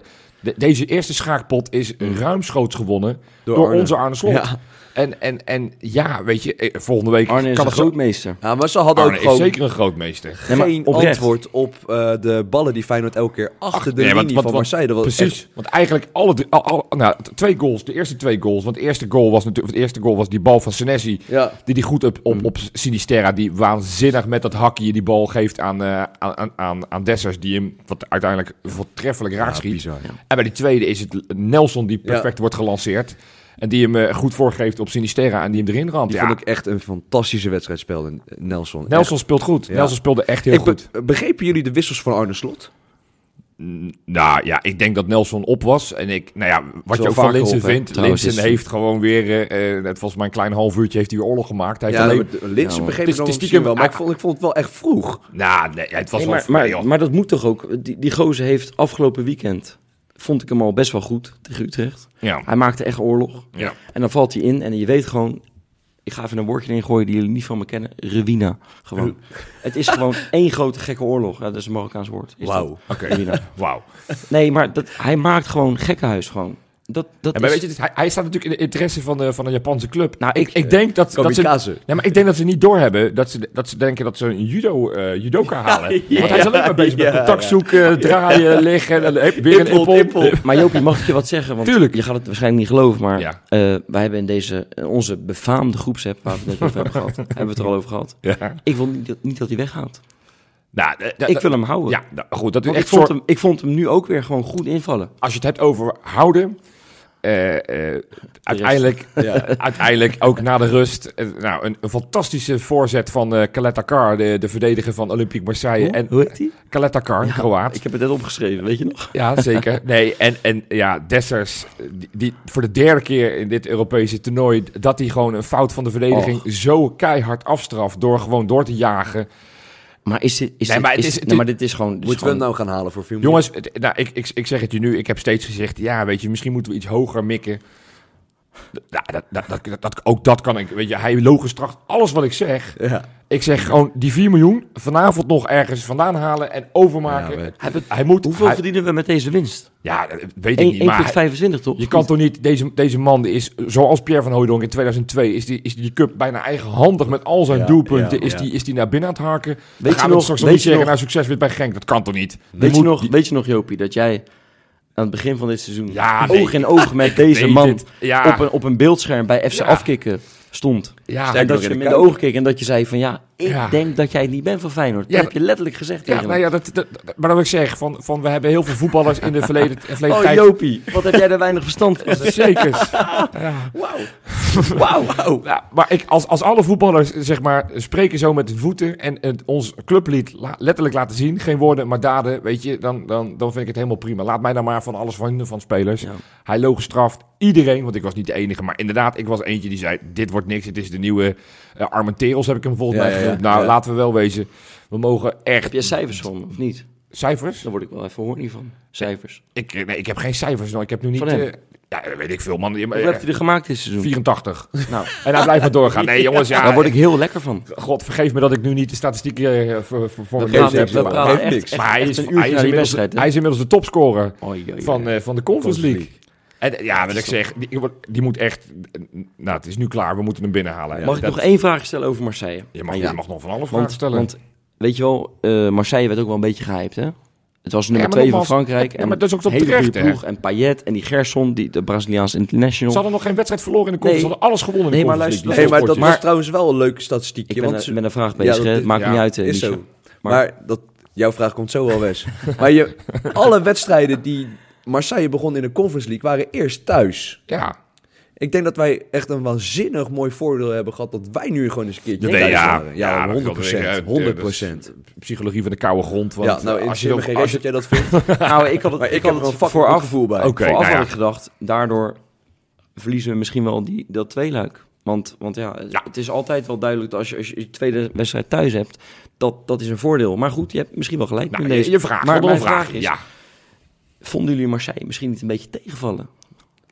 de, deze eerste schaakpot is ruimschoots gewonnen door, Door door Arne. onze Arne Slot. Ja. En, en, en ja, weet je, eh, volgende week Arne is kan een het zo... grootmeester. Ja, maar ze hadden Arne ook is gewoon zeker een grootmeester. Nee, maar geen oprecht. antwoord op uh, de ballen die Feyenoord elke keer achter de Nee, want- linie want- van want- Marseille. Dat was Precies, echt- want eigenlijk alle drie, al, al- nou, t- twee goals, de eerste twee goals. Want de eerste goal was natuurlijk, de eerste goal was die bal van Senesi, ja. die die goed op, op, op Sinisterra, die waanzinnig met dat hakje die bal geeft aan, uh, aan, aan, aan Dessers, die hem wat uiteindelijk voortreffelijk raak Ja, schiet. bizar. En bij die tweede is het Nelson die perfect Ja. wordt gelanceerd. En die hem uh, goed voorgeeft op Sinisterra en die hem erin ramt. Die Ja, vond ik echt een fantastische wedstrijd speelde, Nelson. Nelson speelt goed. Ja. Nelson speelde echt heel Ik be- goed. begrepen jullie de wissels van Arne Slot? Mm, Nou ja, ik denk dat Nelson op was. En ik, nou ja, wat wel je ook van vaker Linssen op, hè? vindt. Trouwens, Linssen is- heeft gewoon weer, uh, uh, volgens mij een klein half uurtje heeft hij weer oorlog gemaakt. Hij heeft Ja, alleen... maar Linssen Ja, begreep het is- ik nog het is misschien stiekem- wel, maar ik vond, ik vond het wel echt vroeg. Nou, nee, het was Nee, wel... maar, maar, joh. maar dat moet toch ook. Die, die gozer heeft afgelopen weekend, vond ik hem al best wel goed tegen Utrecht. ja. Hij maakte echt oorlog. Ja. En dan valt hij in en je weet gewoon... Ik ga even een woordje erin gooien die jullie niet van me kennen. Rewina. Gewoon. Het is gewoon één grote gekke oorlog. Ja, dat is een Marokkaans woord. Is Wauw. dat? Oké, Rewina. wauw. Nee, maar dat, hij maakt gewoon gekkenhuis gewoon. Dat, dat Ja, maar is... weet je, het- hij, hij staat natuurlijk in de interesse van de, van de Japanse club. Nou, ik, ik- ik denk dat, dat ze... Kamikaze. Ja, maar ik denk dat ze niet doorhebben dat ze, dat ze denken dat ze een judo, eh, judoka halen. ja, Want hij is alleen maar bezig met ja, contact ja. zoeken, draaien, liggen. En, eh, weer een Input, ippel. input. Maar Jopie, mag ik je wat zeggen? Want Tuurlijk. je gaat het waarschijnlijk niet geloven, maar Ja. eh, wij hebben in deze, in onze befaamde groepsapp, waar we het net over hebben gehad, hebben we het er al over gehad. Ja. Ik wil niet, dat- niet dat hij weggaat. Nou, eh, dat- Ik wil hem houden. Ja, nou, goed. Dat is Want ik echt vond, soort- hem, ik vond hem nu ook weer gewoon goed invallen. Als je het hebt over houden... eh, eh, uiteindelijk, Ja. uiteindelijk ook na de rust... eh, nou, een, een fantastische voorzet van eh Khaled Takar, de, de verdediger van Olympique Marseille. En Hoe heet hij? Khaled Takar, een Kroaat. Ik heb het net opgeschreven, weet je nog? Ja, zeker. Nee, en, en ja, Dessers, die, die voor de derde keer in dit Europese toernooi... dat hij gewoon een fout van de verdediging Och. zo keihard afstraft... door gewoon door te jagen. Maar is dit, is Nee, dit, maar het is, is- het nee, is- maar dit is gewoon... Dit is Moeten we hem gewoon- nou gaan halen voor film? Jongens, het- nou, ik, ik, ik zeg het je nu, ik heb steeds gezegd... ja, weet je, misschien moeten we iets hoger mikken. Ja, dat, dat, dat, dat, dat- ook dat kan ik. Weet je, hij logenstraft alles wat ik zeg. Ja. Ik zeg gewoon die vier miljoen vanavond nog ergens vandaan halen en overmaken. Ja, maar- hij, hij moet... Hoeveel hij- verdienen we met deze winst? Ja, dat weet ik niet, één maar... komma vijfentwintig toch? Je kan toch niet, deze, deze man die is, zoals Pierre van Hooijdonk in tweeduizend twee, is die, is die cup bijna eigenhandig met al zijn Ja, doelpunten, ja, is, ja. Die, is die naar binnen aan het harken. Weet Dan je gaan we nog- straks weet nog niet je zeggen, nog- nou succes weer bij Genk, dat kan toch niet? Die Weet je, moet- nog, die- weet je nog, Jopie, dat jij aan het begin van dit seizoen Ja, nee. oog in oog met deze weet man het. Ja. op, een, op een beeldscherm bij F C Ja. Afkikken stond. Ja, Sterker En dat nog je in hem de in de Kuip. ogen keek en dat je zei van ja, ik Ja. denk dat jij het niet bent van Feyenoord. Ja, Dat heb je letterlijk gezegd ja, tegen nou hem. ja, dat, dat, maar dat wil ik zeggen, van, van we hebben heel veel voetballers in de verleden, verleden Oh tijd... Jopie, wat heb jij er weinig verstand van. Zeker. Wauw. Wauw. Ja, maar ik, als, als alle voetballers zeg maar, spreken zo met de voeten en het ons clublied la- letterlijk laten zien, geen woorden, maar daden, weet je, dan, dan, dan vind ik het helemaal prima. Laat mij dan maar van alles vinden van spelers. Ja. Hij logenstraft iedereen, want ik was niet de enige, maar inderdaad, ik was eentje die zei, dit wordt niks, het is de nieuwe uh, Armenteros, heb ik hem volgens Ja, mij ja, ja. genoemd. Nou, Ja. laten we wel wezen, we mogen echt... Heb jij cijfers van, of niet? Cijfers? Daar word ik wel even horny van. Cijfers. Ik, nee, ik heb geen cijfers, nou, ik heb nu niet... Van hem? eh, ja, dat weet ik veel, man. Hoeveel heb je er gemaakt dit seizoen? vierentachtig. Nou, En hij blijft maar doorgaan. Nee, jongens, ja... daar word ik heel lekker van. God, vergeef me dat ik nu niet de statistieken eh, voor, voor, voor We me praten, neus heb. we maar- praten geeft echt, niks. echt, maar hij echt is, een hij, uur is na die inmiddels, wedstrijd. hè? hij is inmiddels de topscorer Oei, oei, van, oei. eh, van de Conference League. En, ja, wat ik zeg, die, die moet echt... Nou, het is nu klaar, we moeten hem binnenhalen. Mag ik Dat- nog één vraag stellen over Marseille? Je mag, Ja. je mag nog van alle vragen Want, stellen. want weet je wel, eh, Marseille werd ook wel een beetje gehyped, hè? Het was nummer Ja, maar twee van nogmaals, Frankrijk. ja, En maar dat is ook toch hele terecht, goede hè? ploeg. En Payet en die Gerson, die, de Braziliaanse international. Ze hadden nog geen wedstrijd verloren in de Conference. Nee. Ze hadden alles gewonnen in de Nee, maar Conference luister- League. Nee, maar dat sportjes. was trouwens wel een leuke statistiekje. Ik ben, want er- ze- ben een vraag Ja, bezig, dat hè? is- Het maakt ja, niet uit, eh, is Liesje. zo. Maar- Maar, dat, jouw vraag komt zo wel, Wes. Maar je, alle wedstrijden die Marseille begon in de Conference League waren eerst thuis. Ja, Ik denk dat wij echt een waanzinnig mooi voordeel hebben gehad dat wij nu gewoon eens een keertje Nee, thuis ja, waren. ja, Ja, maar honderd dat wil ik, procent. eh, honderd dat procent. psychologie van de koude grond. Want Ja, nou, als als je, je dan- geen als reet je, dat jij dat vindt. Nou, ik had het, Maar ik ik had heb er een het fucking vooraf, goed gevoel bij. Oké, vooraf nou ja. had ik gedacht, daardoor verliezen we misschien wel die, dat tweeluik. Want, want ja, Ja. het is altijd wel duidelijk dat als je, als je je tweede wedstrijd thuis hebt, dat, dat is een voordeel. Maar goed, je hebt misschien wel gelijk nou, in je, deze. je vraagt, maar maar mijn vraag vraag is, ja. vonden jullie Marseille misschien niet een beetje tegenvallen?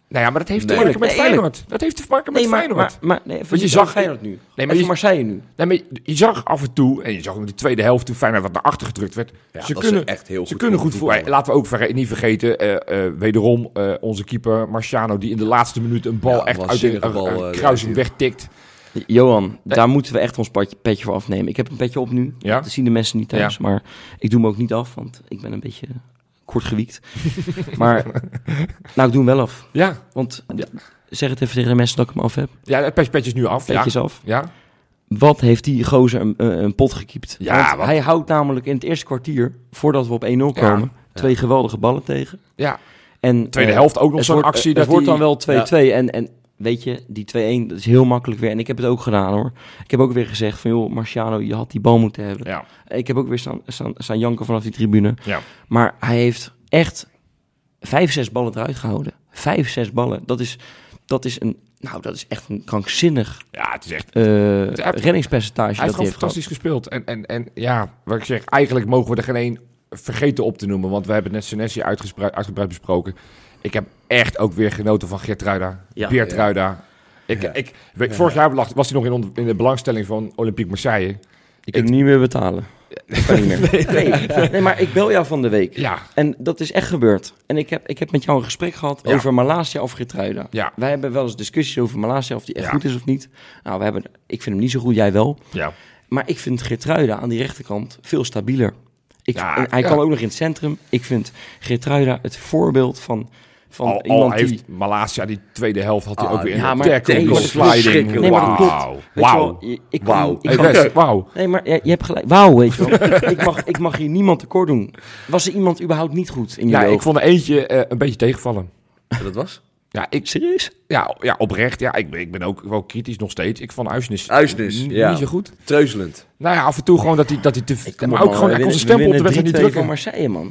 Nou ja, maar dat heeft Nee. te maken met Nee, Feyenoord. Dat heeft te maken met Nee, maar, Feyenoord. maar, maar nee, even Want je niet zag- over Feyenoord nu. Nee, Nee, maar maar je- Marseille nu. Nee, maar je, je zag af en toe, en je zag ook in de tweede helft toen Feyenoord wat naar achter gedrukt werd. Ja, ze dat kunnen, ze echt heel ze goed kunnen goed voetballen. voetballen. Laten we ook verge- niet vergeten, eh, eh, wederom eh, onze keeper Marciano, die in de laatste minuut een bal Ja, echt uit waanzinnige de bal, uh, eh, kruising eruit wegtikt. Johan, daar moeten we echt ons petje, petje voor afnemen. Ik heb een petje op nu. Ja? Dat zien de mensen niet thuis. Ja. Maar ik doe hem ook niet af, want ik ben een beetje kort gewiekt. maar, nou, ik doe hem wel af. Ja, Want, ja, zeg het even tegen de mensen dat ik hem af heb. ja het petje petje is nu af. Petjes ja. af. Ja. Wat heeft die gozer een, een, een pot gekiept? Ja, Want wat- hij houdt namelijk in het eerste kwartier, voordat we op één nul Ja. komen, twee geweldige ballen tegen. Ja. En, Tweede eh, helft ook nog het zo'n wordt, actie. Het dat wordt die- dan wel twee-twee. En, en weet je, die twee-een, dat is heel makkelijk weer. En ik heb het ook gedaan hoor. Ik heb ook weer gezegd van joh, Marciano, je had die bal moeten hebben. Ja. Ik heb ook weer staan, staan, staan janken vanaf die tribune. Ja. Maar hij heeft echt vijf, zes ballen eruit gehouden. Vijf, zes ballen. Dat is, dat is een, nou dat is echt een krankzinnig ja, het is echt... eh, heeft- reddingspercentage Hij heeft dat gewoon hij heeft gehad. fantastisch gespeeld. En, en, en ja, wat ik zeg, eigenlijk mogen we er geen één vergeten op te noemen. Want we hebben net Senesi uitgespreid, uitgebreid besproken. Ik heb echt ook weer genoten van Geertruida. Ja. Beertruida. Ik, Ja. ik, weet, vorig jaar lag- was hij nog in, on- in de belangstelling van Olympique Marseille. Ik kan hem niet meer betalen. Dat kan niet meer. Nee, nee, maar ik bel jou van de week. Ja, En dat is echt gebeurd. En ik heb, ik heb met jou een gesprek gehad Ja. over Malasia of Geertruida. ja, Wij hebben wel eens discussies over Malasia, of die echt Ja. goed is of niet. Nou, we hebben, ik vind hem niet zo goed, jij wel. ja. Maar ik vind Geertruida aan die rechterkant veel stabieler. Ik, Ja, en hij ja. kan ook nog in het centrum. Ik vind Geertruida het voorbeeld van, van Al, al iemand heeft die... Malasia die tweede helft had hij Ah, ook weer ja, een maar- tackle, nee, een maar- sliding. verschrikkelijk. Nee, maar dat klopt. Wauw. Weet je Wauw. wel, je- ik Wauw. kan, ik Hey, kan, Wes, wauw. nee, maar je, je hebt gelijk. Wauw, weet je wel. ik, mag, ik mag hier niemand tekort doen. Was er iemand überhaupt niet goed in Ja, jullie ik ogen? vond er eentje eh, een beetje tegenvallen. Dat was? Ja, ik, Serieus? ja, ja, oprecht. Ja, ik ben, ik ben ook wel kritisch nog steeds. Ik vond Uisnes Uisnes, n- ja. niet zo goed. Treuzelend. Nou ja, af en toe gewoon dat hij, dat hij te... Kom maar op, ook man. gewoon, We hij kon winnen- zijn stempel op we de winnen wedstrijd niet drie twee van drukken. Marseille, man.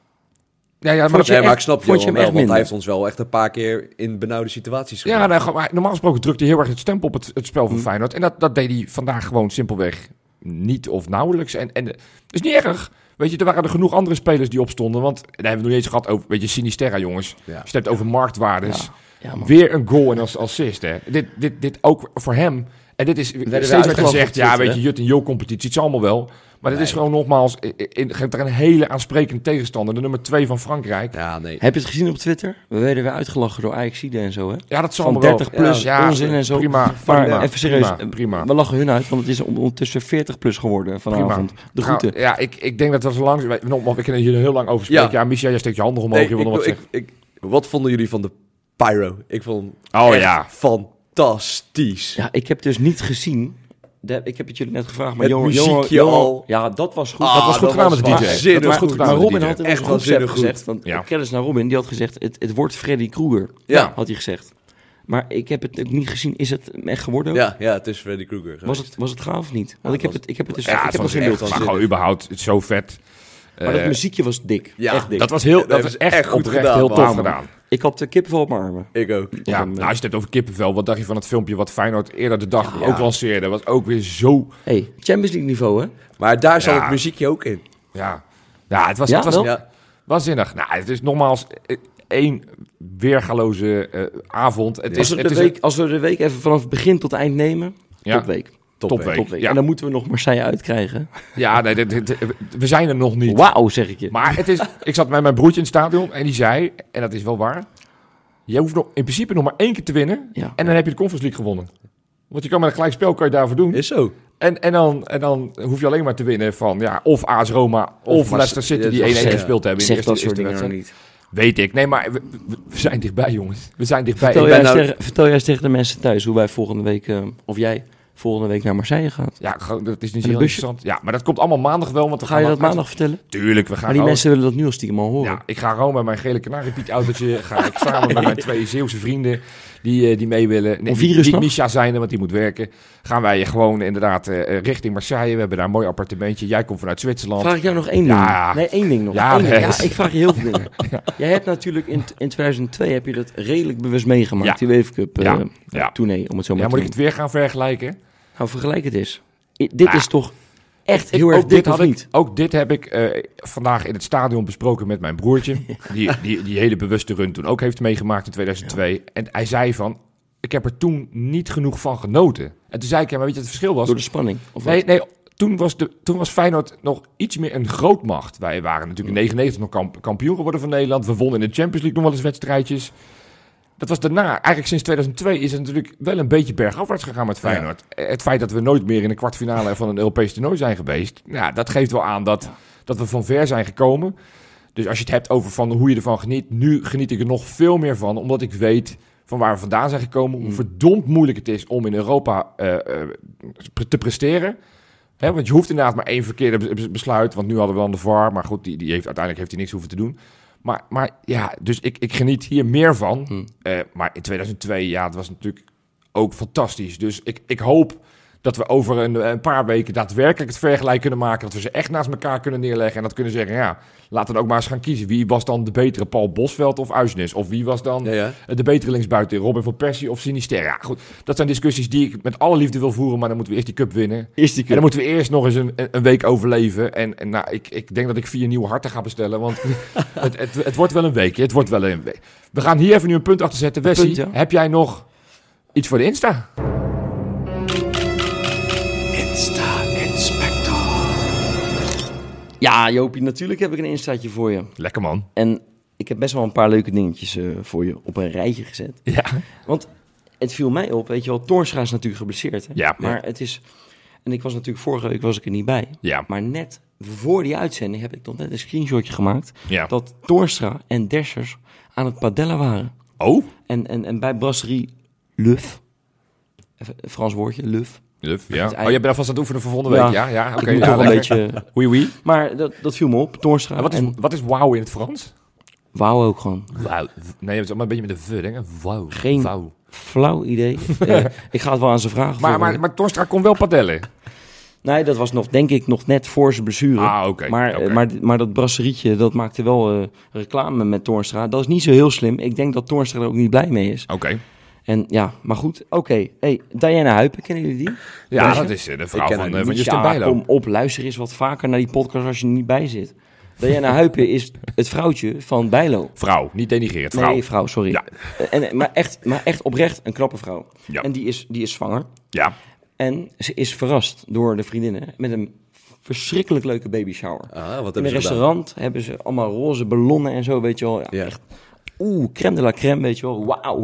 Ja, ja, maar, Vond je Nee, maar echt- ik snap je vond je wel, hem echt want hij minder? heeft ons wel echt een paar keer in benauwde situaties ja, gebracht. nou, gewoon- maar normaal gesproken drukte hij heel erg het stempel op het, het spel van Hm. Feyenoord. En dat, dat deed hij vandaag gewoon simpelweg niet of nauwelijks. En, en dat is niet erg. Weet je, er waren er genoeg andere spelers die opstonden. Want daar hebben we nog niet eens gehad over, weet je, Sinisterra, jongens. Ja. Als je het hebt over marktwaardes. Ja, man. Weer een goal en als assist, hè. Dit, dit, dit ook voor hem. En dit is, we steeds werd er uitgelachen gezegd, op ja, Twitter, weet je, hè? Jut en Jo competitie, het is allemaal wel. Maar dit is gewoon nogmaals, in, in, er een hele aansprekende tegenstander. De nummer twee van Frankrijk. Ja, Ja, nee. Heb je het gezien op Twitter? We werden weer uitgelachen door Ajaxide en zo, hè? dat zal Van allemaal wel. dertig plus, Ja, onzin en zo. Prima, Maar prima, even serieus, Prima, prima. We lachen hun uit, want het is ondertussen veertig plus geworden vanavond. De Gaan- groeten. Ja, ik, ik denk dat dat zo lang... wij- Nogmaals, we kunnen hier heel lang over spreken. Ja, Ja. Micha, jij steekt je handen omhoog. Nee, je wil nog wat ik, zeggen. ik, ik, wat vonden jullie van de Pyro? Ik vond hem Oh echt ja. fantastisch. Ja, ik heb dus niet gezien. De, ik heb het jullie net gevraagd, maar Het Johan, muziekje Johan- al. Ja, dat was goed. Ah, dat was goed dat gedaan was met de D J. waanzinnig Dat was goed goed. gedaan Maar met de Robin D J. had in Echt onze groepsapp waanzinnig goed. gezegd, want Ja. kennis naar Robin, die had gezegd, het, het wordt Freddy Krueger, Ja. had hij gezegd. Maar ik heb het ook niet gezien. Is het echt geworden? ook? Ja, ja, het is Freddy Krueger. Was het, was het gaaf of niet? Want Ja, ik heb het het, ik heb het dus Ja, ik het heb nog was geen echt, beeld maar gezien. gewoon überhaupt, het is zo vet. Maar dat Eh, muziekje was dik. Ja, echt dik. dat was, heel, dat dat was is echt, echt goed oprecht gedaan, heel man. tof man. gedaan. Ik had de kippenvel op mijn armen. Ik ook. Ja, een, nou, eh, als je het hebt over kippenvel, wat dacht je van het filmpje wat Feyenoord eerder de dag Ja. ook lanceerde? Was ook weer zo... Hey, Champions League niveau, hè? Maar daar zat Ja. het muziekje ook in. Ja, ja het was, Ja, het was wel? Ja. waanzinnig. Nou, het is nogmaals eh, één weergaloze eh, avond. Het Als is, we, het de is week, als we de week even vanaf begin tot eind nemen, Ja. topweek. topweek. Topweek. Ja. En dan moeten we nog Marseille uitkrijgen. Ja, nee, dit- dit- we zijn er nog niet. Wauw, zeg ik je. Maar het is, ik zat met mijn broertje in het stadion en die zei, en dat is wel waar, je hoeft nog, in principe nog maar één keer te winnen Ja. en dan heb je de Conference League gewonnen. Want je kan met een gelijk spel kan je daarvoor doen. Is zo. En, en, dan, en dan hoef je alleen maar te winnen van ja, of A S Roma of, Of Leicester City ja, die dat één-één zeg- gespeeld hebben. in de Zeg dat eerste- soort eerste dingen nou wedstrijd. niet. Weet ik. Nee, maar we, we- we zijn dichtbij, jongens. We zijn dichtbij. Vertel Ik jij, ben eens nou- tegen, vertel jij eens tegen de mensen thuis hoe wij volgende week, eh, of jij volgende week naar Marseille gaat. Ja, gewoon, dat is niet Met heel een busje? interessant. Ja, maar dat komt allemaal maandag wel. Want we Ga je gaan dat maandag vertellen? Tuurlijk, we gaan Maar die gewoon- mensen willen dat nu al stiekem al horen. Ja, ik ga gewoon met mijn gele kanariepiet autootje. Ga ik samen met mijn twee Zeeuwse vrienden die, eh, die mee willen. Nee, Om vier uur niet s'nachts? Misha zijn, want die moet werken. Gaan wij gewoon inderdaad eh, eh, richting Marseille. We hebben daar een mooi appartementje. Jij komt vanuit Zwitserland. Vraag ik jou nog één ding? Ja. Nee, één ding nog. Ja, Eén ding. best. ja, ik vraag je heel veel dingen. Jij hebt natuurlijk in, in tweeduizend twee heb je dat redelijk bewust meegemaakt, Ja. die Wave Cup eh Ja. Ja. tournee, om het zo maar Ja, te moet ik noemen. het weer gaan vergelijken? Nou, vergelijk het eens. I- dit Ah. is toch echt Ik, heel erg ook, dit dik, had of ik, niet? ook dit heb ik uh, vandaag in het stadion besproken met mijn broertje. die, die die hele bewuste run toen ook heeft meegemaakt in tweeduizend twee. Ja. En hij zei van, ik heb er toen niet genoeg van genoten. En toen zei ik, ja, maar weet je wat het verschil was? Door de spanning? Of nee, wat? nee toen, was de, toen was Feyenoord nog iets meer een grootmacht. Wij waren natuurlijk in negenennegentig nog kamp, kampioen geworden van Nederland. We wonnen in de Champions League nog wel eens wedstrijdjes. Dat was daarna, eigenlijk sinds tweeduizend twee, is het natuurlijk wel een beetje bergafwaarts gegaan met Feyenoord. Ja. Het feit dat we nooit meer in de kwartfinale van een Europees toernooi zijn geweest, ja, dat geeft wel aan dat, ja. dat we van ver zijn gekomen. Dus als je het hebt over van hoe je ervan geniet, nu geniet ik er nog veel meer van, omdat ik weet van waar we vandaan zijn gekomen, hoe verdomd moeilijk het is om in Europa uh, uh, te presteren. He, want je hoeft inderdaad maar één verkeerde besluit, want nu hadden we dan de V A R, maar goed, die, die heeft, uiteindelijk heeft hij niks hoeven te doen. Maar, maar ja, dus ik, ik geniet hier meer van. Hmm. Uh, maar in tweeduizend twee, ja, het was natuurlijk ook fantastisch. Dus ik, ik hoop dat we over een, een paar weken daadwerkelijk het vergelijk kunnen maken. Dat we ze echt naast elkaar kunnen neerleggen. En dat kunnen zeggen, ja, laten we ook maar eens gaan kiezen. Wie was dan de betere, Paul Bosveld of Uisnes? Of wie was dan ja, ja. de betere linksbuiten, Robin van Persie of Sinisterra? Ja, goed, dat zijn discussies die ik met alle liefde wil voeren. Maar dan moeten we eerst die cup winnen. Eerst die cup. En dan moeten we eerst nog eens een, een week overleven. En, en nou, ik, ik denk dat ik vier nieuwe harten ga bestellen. Want het, het, het wordt wel een week. Het wordt wel een week. We gaan hier even nu een punt achter zetten. Wessie, ja. heb jij nog iets voor de Insta? Ja, Jopie, natuurlijk heb ik een instaatje voor je. Lekker man. En ik heb best wel een paar leuke dingetjes uh, voor je op een rijtje gezet. Ja. Want het viel mij op, weet je wel, Toornstra is natuurlijk geblesseerd. Hè? Ja. Maar het is, en ik was natuurlijk vorige week was ik er niet bij. Ja. Maar net voor die uitzending heb ik nog net een screenshotje gemaakt. Ja. Dat Toornstra en Dessers aan het padellen waren. Oh. En, en, en bij Brasserie Luf, even een Frans woordje, Luf. Luf, ja. Oh, je bent alvast aan het oefenen voor volgende week. Ja, ja, ja oké. Okay, ja, toch een beetje. Oui, oui. Maar dat, dat viel me op, Toornstra. En wat is, en... wat is wauw in het Frans? Wauw ook gewoon. Wauw. Nee, het is allemaal een beetje met de v, denk ik. Wauw. Geen wauw. flauw idee. uh, ik ga het wel aan zijn vragen Maar, maar, maar Toornstra kon wel padellen. Nee, dat was nog, denk ik, nog net voor zijn blessure. Ah, oké. Okay, maar, okay. maar, maar dat brasserietje, dat maakte wel uh, reclame met Toornstra. Dat is niet zo heel slim. Ik denk dat Toornstra er ook niet blij mee is. Oké. Okay. En ja, maar goed. Oké. Okay. Hey, Diana Huypen, kennen jullie die? Ja, Luister? Dat is de vrouw van, uh, van Justin ja, Bijlo. Kom op, luister eens wat vaker naar die podcast als je er niet bij zit. Diana Huypen is het vrouwtje van Bijlo. Vrouw, niet denigrerend, vrouw. Nee, vrouw, sorry. Ja. En, maar, echt, maar echt oprecht een knappe vrouw. Ja. En die is, die is zwanger. Ja. En ze is verrast door de vriendinnen met een verschrikkelijk leuke baby shower. Ah, wat in een restaurant gedaan? Hebben ze allemaal roze ballonnen en zo, weet je wel. Ja, ja. Echt, oeh, crème de la crème, weet je wel. Wauw.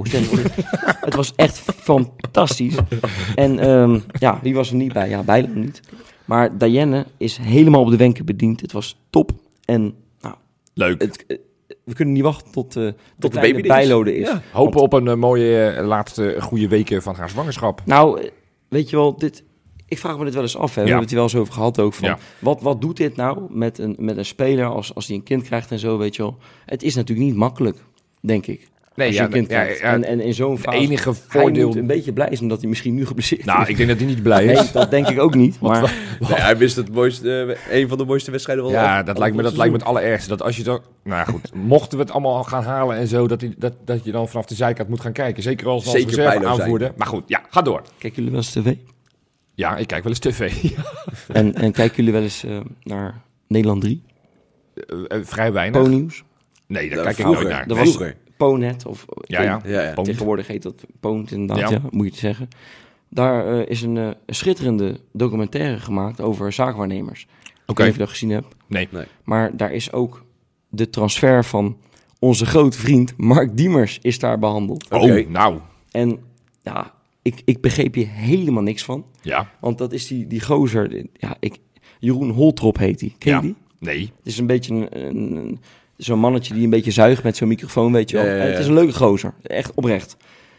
Het was echt fantastisch. En um, ja, wie was er niet bij? Ja, Bijlo niet. Maar Diane is helemaal op de wenken bediend. Het was top. En nou, leuk. Het, we kunnen niet wachten tot, uh, tot de baby Bijlo er is. Ja. Hopen Want, op een uh, mooie uh, laatste goede weken van haar zwangerschap. Nou, weet je wel, dit... Ik vraag me dit wel eens af, hè. We ja. hebben het er wel eens over gehad ook. Van, ja. wat, wat doet dit nou met een, met een speler als, als die een kind krijgt en zo, weet je wel. Het is natuurlijk niet makkelijk, denk ik. Nee, als ja, je een kind ja, krijgt. Ja, en, en in zo'n fase, enige voordeel... hij moet een beetje blij zijn dat hij misschien nu geblesseerd nou, is. ik denk dat hij niet blij is. Nee, dat denk ik ook niet. Maar... nee, hij wist het mooiste, uh, een van de mooiste wedstrijden wel. Ja, af, dat, lijkt me, dat lijkt me het allerergste. Dat als je dan, nou goed, mochten we het allemaal gaan halen en zo, dat, die, dat, dat je dan vanaf de zijkant moet gaan kijken. Zeker als we als reserve aanvoerder. Maar goed, ja, ga door. Kijken jullie wel eens tv? Ja, ik kijk wel eens tv. en, en kijken jullie wel eens uh, naar Nederland drie? Uh, uh, vrij weinig. Po-nieuws? Nee, daar uh, kijk vroeger. ik nooit naar. Dat was Ponet, of ja, ja. ja, ja. Tegenwoordig heet dat Poont inderdaad, ja. Ja, moet je het zeggen. Daar uh, is een, uh, een schitterende documentaire gemaakt over zaakwaarnemers. Okay. Ik weet niet of je dat gezien hebt. Nee. nee. Maar daar is ook de transfer van onze grote vriend Mark Diemers is daar behandeld. Oh, okay. nou. En ja, ik, ik begreep hier helemaal niks van. Ja. Want dat is die, die gozer, ja, ik, Jeroen Holtrop heet die. Ken je ja. die? Nee. Het is een beetje een, een, een, zo'n mannetje die een beetje zuigt met zo'n microfoon, weet je wel. Ja, ja, ja. Het is een leuke gozer, echt oprecht.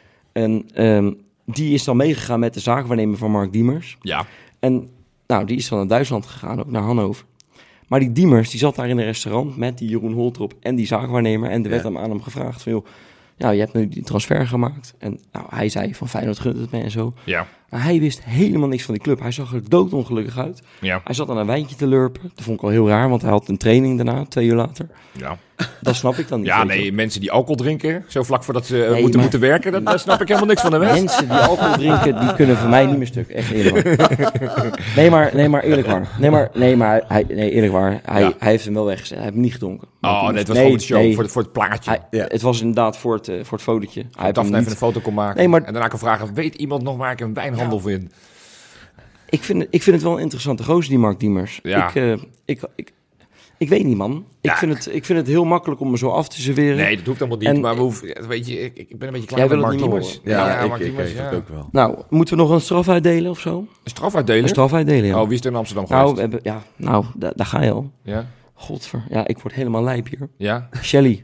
En um, die is dan meegegaan met de zaakwaarnemer van Mark Diemers. Ja. En nou, die is dan naar Duitsland gegaan, ook naar Hannover. Maar die Diemers, die zat daar in een restaurant met die Jeroen Holtrop en die zaakwaarnemer. En er werd ja. hem aan hem gevraagd van, joh, ja, je hebt nu die transfer gemaakt. En nou, hij zei van Feyenoord gunt het me en zo. Ja. Maar hij wist helemaal niks van die club. Hij zag er doodongelukkig uit. Ja. Hij zat aan een wijntje te lurpen. Dat vond ik al heel raar, want hij had een training daarna, twee uur later. Ja, Dat snap ik dan niet. ja weet je nee, mensen die alcohol drinken, zo vlak voordat ze uh, Nee, moeten, maar- moeten werken, dat, daar snap ik helemaal niks van de wel. West. Mensen die alcohol drinken, die kunnen voor mij niet meer stuk. Echt eerlijk waar. Nee, maar, nee, maar eerlijk waar. Nee, maar, nee, maar hij, nee, eerlijk waar. Hij, Ja. hij heeft hem wel weggezet. Hij heeft hem niet gedronken. Oh, nee, het was Nee, gewoon de show, nee. voor, het, voor het plaatje. Hij, Ja. Het was inderdaad voor het, uh, voor het fotootje. Hij Hij heeft hem even niet... een foto kon maken Nee, maar- en daarna kan vragen, weet iemand nog waar ik een wijnhandel vind? ik, vind, het- ik vind het wel een interessante gozer, die Mark Diemers. Ja. Ik, uh, ik, ik, ik weet niet, man. Ik, Ja. vind het, ik vind het heel makkelijk om me zo af te serveren. Nee, dat hoeft helemaal niet, En- maar we hoeven, weet je, ik, ik ben een beetje klaar Jij met wil Mark het niet meer Diemers. horen. Ja, ik, Mark ik, Diemers, ik, ja. ik ook wel. Nou, moeten we nog een straf uitdelen of zo? Een straf uitdelen? Een straf uitdelen, ja. Oh, wie is er in Amsterdam nou, geweest? we hebben, ja, nou da- daar ga je al. Ja? Godver. Ja, ik word helemaal lijp hier. Ja? Shelly.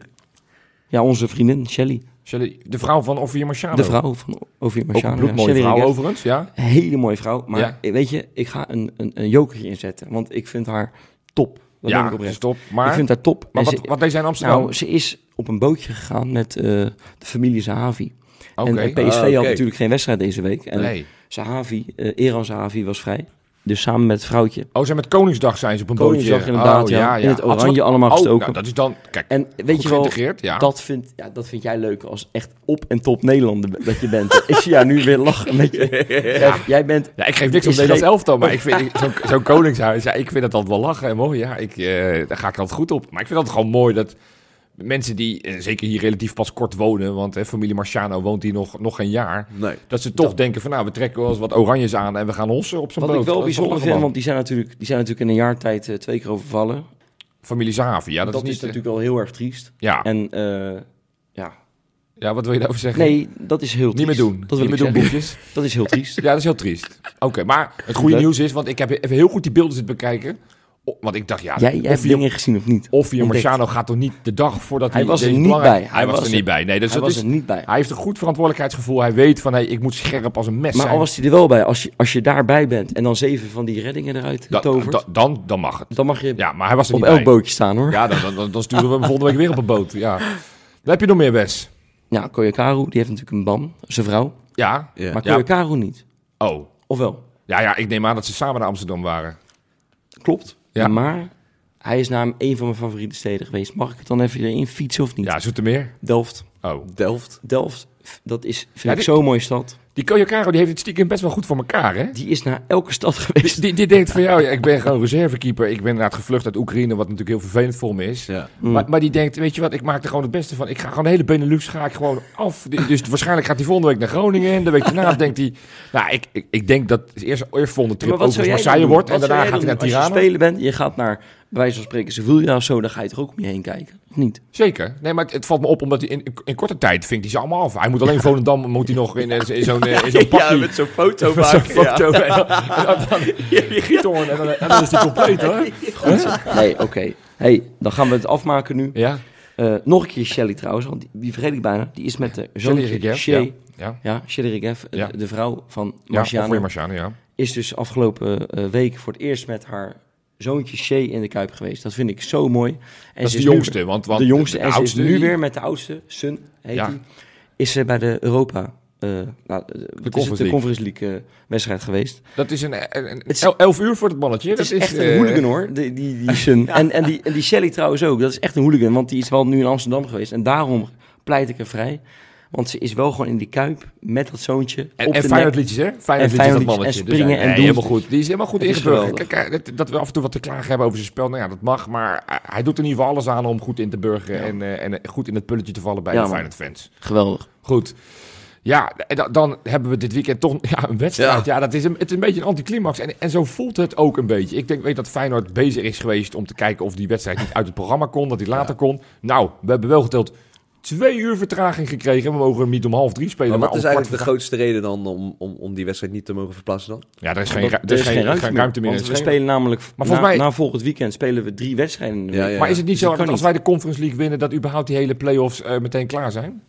Ja, onze vriendin Shelly. Shelly, de vrouw van Ovier Marciano. De vrouw van Ovier Ook een Marciano. bloedmooie Shelly vrouw Regev. overigens, ja? Een hele mooie vrouw. Maar Ja. weet je, ik ga een, een, een jokertje inzetten. Want ik vind haar top. Dat ben ik Ja, oprecht. stop. Maar, Ik vind haar top. maar En wat, ze, wat deed zij in Amsterdam? nou, ze is op een bootje gegaan met uh, de familie Zahavi. Oké. En uh, P S V Ah, had oké. natuurlijk geen wedstrijd deze week. En Nee. Zahavi, uh, Eran Zahavi was vrij. Dus samen met het vrouwtje. Oh, zijn met Koningsdag zijn ze op een Koningsdag bootje. inderdaad, oh, ja. In het Had ze oranje wat- allemaal oh, gestoken. nou, dat is dan, kijk, En weet goed je wel, geïntegreerd, ja. dat, vind, ja, dat vind jij leuk als echt op en top Nederlander dat je bent. Ik zie jou nu weer lachen met je. Jij, jij bent... Ja, ik geef niks om Is Nederlands geen- elftal, maar ik vind ik- zo'n zo'n koningshuis, ja, ik vind het altijd wel lachen en mooi. Ja, ik, eh, daar ga ik altijd goed op. Maar ik vind het gewoon mooi dat mensen die, eh, zeker hier relatief pas kort wonen, want eh, familie Marciano woont hier nog, nog geen jaar, Nee. dat ze toch denken van nou, we trekken wel eens wat oranjes aan en we gaan hossen op zo'n Wat boot. ik wel Dat is toch bijzonder lachen, vind, man. want die zijn natuurlijk, die zijn natuurlijk in een jaar tijd uh, twee keer overvallen. Familie Zahavi, ja, dat, Dat, is is, niet... eh, natuurlijk wel heel erg triest. ja. En uh, ja, ja, wat wil je daarover zeggen? nee, dat is heel Niet triest. meer doen. Dat wil niet ik meer doen, zeggen. boekjes. Dat is heel triest. Ja, dat is heel triest. Oké, maar het goede Leuk. nieuws is, want ik heb even heel goed die beelden zitten bekijken. O- want ik dacht, ja, Jij, jij hebt Ovier, dingen gezien of niet? Ovier Ontdekt. Marciano gaat toch niet de dag voordat hij... Hij was er deze niet belangrijk- bij. Hij, Hij was, was er er- niet bij. Nee, dus Hij dat was is, er niet bij. hij heeft een goed verantwoordelijkheidsgevoel. Hij weet van, hey, ik moet scherp als een mes Maar zijn. al was hij er wel bij, als je, als je daarbij bent en dan zeven van die reddingen eruit Da- tovert, da- dan, dan mag het. dan mag je Ja, maar hij was er op niet elk bij. bootje staan, hoor. Ja, dan, dan, dan, dan sturen we hem volgende week weer op een boot. Ja. Dan heb je nog meer, Wes. Ja, Koyakaru, die heeft natuurlijk een ban, zijn vrouw. Ja? Ja. Maar Ja. Koyakaru niet. Oh. Of wel? Ja, ja, ik neem aan dat ze samen naar Amsterdam waren. Klopt. Ja. Maar hij is namelijk een van mijn favoriete steden geweest. Mag ik het dan even erin fietsen of niet? Ja, Zoetermeer. Delft. Oh. Delft. Delft, dat is, vind Ja, ik dit- zo'n mooie stad. Die Koyakaro, die heeft het stiekem best wel goed voor elkaar, hè? Die is naar elke stad geweest. Die, die denkt van jou, ja, ik ben gewoon reservekeeper. Ik ben inderdaad gevlucht uit Oekraïne, wat natuurlijk heel vervelend voor me is. Ja. Mm. Maar, maar die denkt, weet je wat, ik maak er gewoon het beste van. Ik ga gewoon de hele Benelux ga ik gewoon af. Die- Dus waarschijnlijk gaat hij volgende week naar Groningen. En de week daarna denkt hij... Nou, ik, ik, ik denk dat het eerst, eerst volgende trip Maar wat over zou jij Marseille dan doen? wordt. En Wat daarna zou gaat jij hij naar doen? Als je Tirana. spelen bent, je gaat naar, bij wijze van spreken, Sevilla of zo, dan ga je toch ook om je heen kijken? Of niet? Zeker. Nee, maar het, het valt me op, omdat hij in, in, in korte tijd vinkt hij ze allemaal af. Hij moet alleen Volendam, moet hij nog in, in, in zo'n in zo'n pakje... zo'n foto met zo'n foto. En dan, en dan, dan Giethoorn, en dan, en dan is hij compleet, hoor. Nee, oké. Hey, dan gaan we het afmaken nu. Ja, Uh, nog een keer Shelly trouwens, want die, die vergeet ik bijna. Die is met de Shelly zoontje Regev, Shay. ja. Ja, Shelly Regev, Ja. de, de vrouw van Ja, Marciano. of weer Marciano, ja. Is dus afgelopen uh, week voor het eerst met haar zoontje Shay in de Kuip geweest. Dat vind ik zo mooi. En Dat is ze de nu- jongste, want, want de jongste. En oudste, ze is nu die- weer met de oudste, Sun heet Ja. die, is ze bij de Europa... Uh, nou, de, de Conference de Conference League uh, wedstrijd geweest. Dat is een, een, een is- el- elf uur voor het mannetje. Het dat is echt een eh, hooligan hoor, die, die, die Sun. En, en, die, en die Shelly trouwens ook. Dat is echt een hooligan, want die is wel nu in Amsterdam geweest. En daarom pleit ik er vrij. Want ze is wel gewoon in die Kuip met dat zoontje En, op en de Feyenoord nek. liedjes, hè? En Feyenoord liedjes, dat Feyenoord mannetje. en springen Dus, en nee, doen. helemaal goed. Die is helemaal goed Het is ingeburgerd. geweldig. Kijk, kijk, dat, dat we af en toe wat te klagen hebben over zijn spel, nou ja, dat mag. Maar hij- hij doet er in ieder geval alles aan om goed in te burgeren. Ja. En, eh, en eh, goed in het pulletje te vallen bij Ja, de man. Feyenoord-fans. Geweldig. Goed. Ja, en da- dan hebben we dit weekend toch ja, een wedstrijd. Ja, Ja. dat is een, het is een beetje een anticlimax. En, en zo voelt het ook een beetje. Ik denk, weet dat Feyenoord bezig is geweest om te kijken of die wedstrijd niet uit het programma kon. Dat die later kon. Nou, we hebben wel geteld twee uur vertraging gekregen. We mogen hem niet om half drie spelen. Maar Maar, wat is om eigenlijk de kwart grootste reden dan om, om, om die wedstrijd niet te mogen verplaatsen dan? voor- Ja, er is geen, Dat- ru- er is geen, geen ruimte meer. Want Er is we geen- spelen namelijk, Maar na, volgens mij- na volgend weekend spelen we drie wedstrijden in de Ja, week. ja. Maar is het niet Dus zo dat dat kan als niet. wij de Conference League winnen, dat überhaupt die hele play-offs eh, meteen klaar zijn?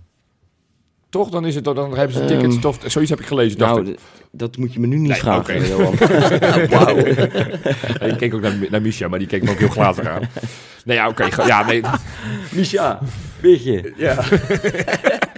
Toch? Dan, is het, dan hebben ze tickets. Ehm, Toch, zoiets heb ik gelezen. Dacht Nou, ik. d- dat moet je me nu niet Nee, vragen, oké. Johan. Wauw. Ik keek ook naar, naar Misha, maar die keek me ook heel glazig aan. Nee, ja, oké. ga- ja, nee. Misha, beetje. Ja.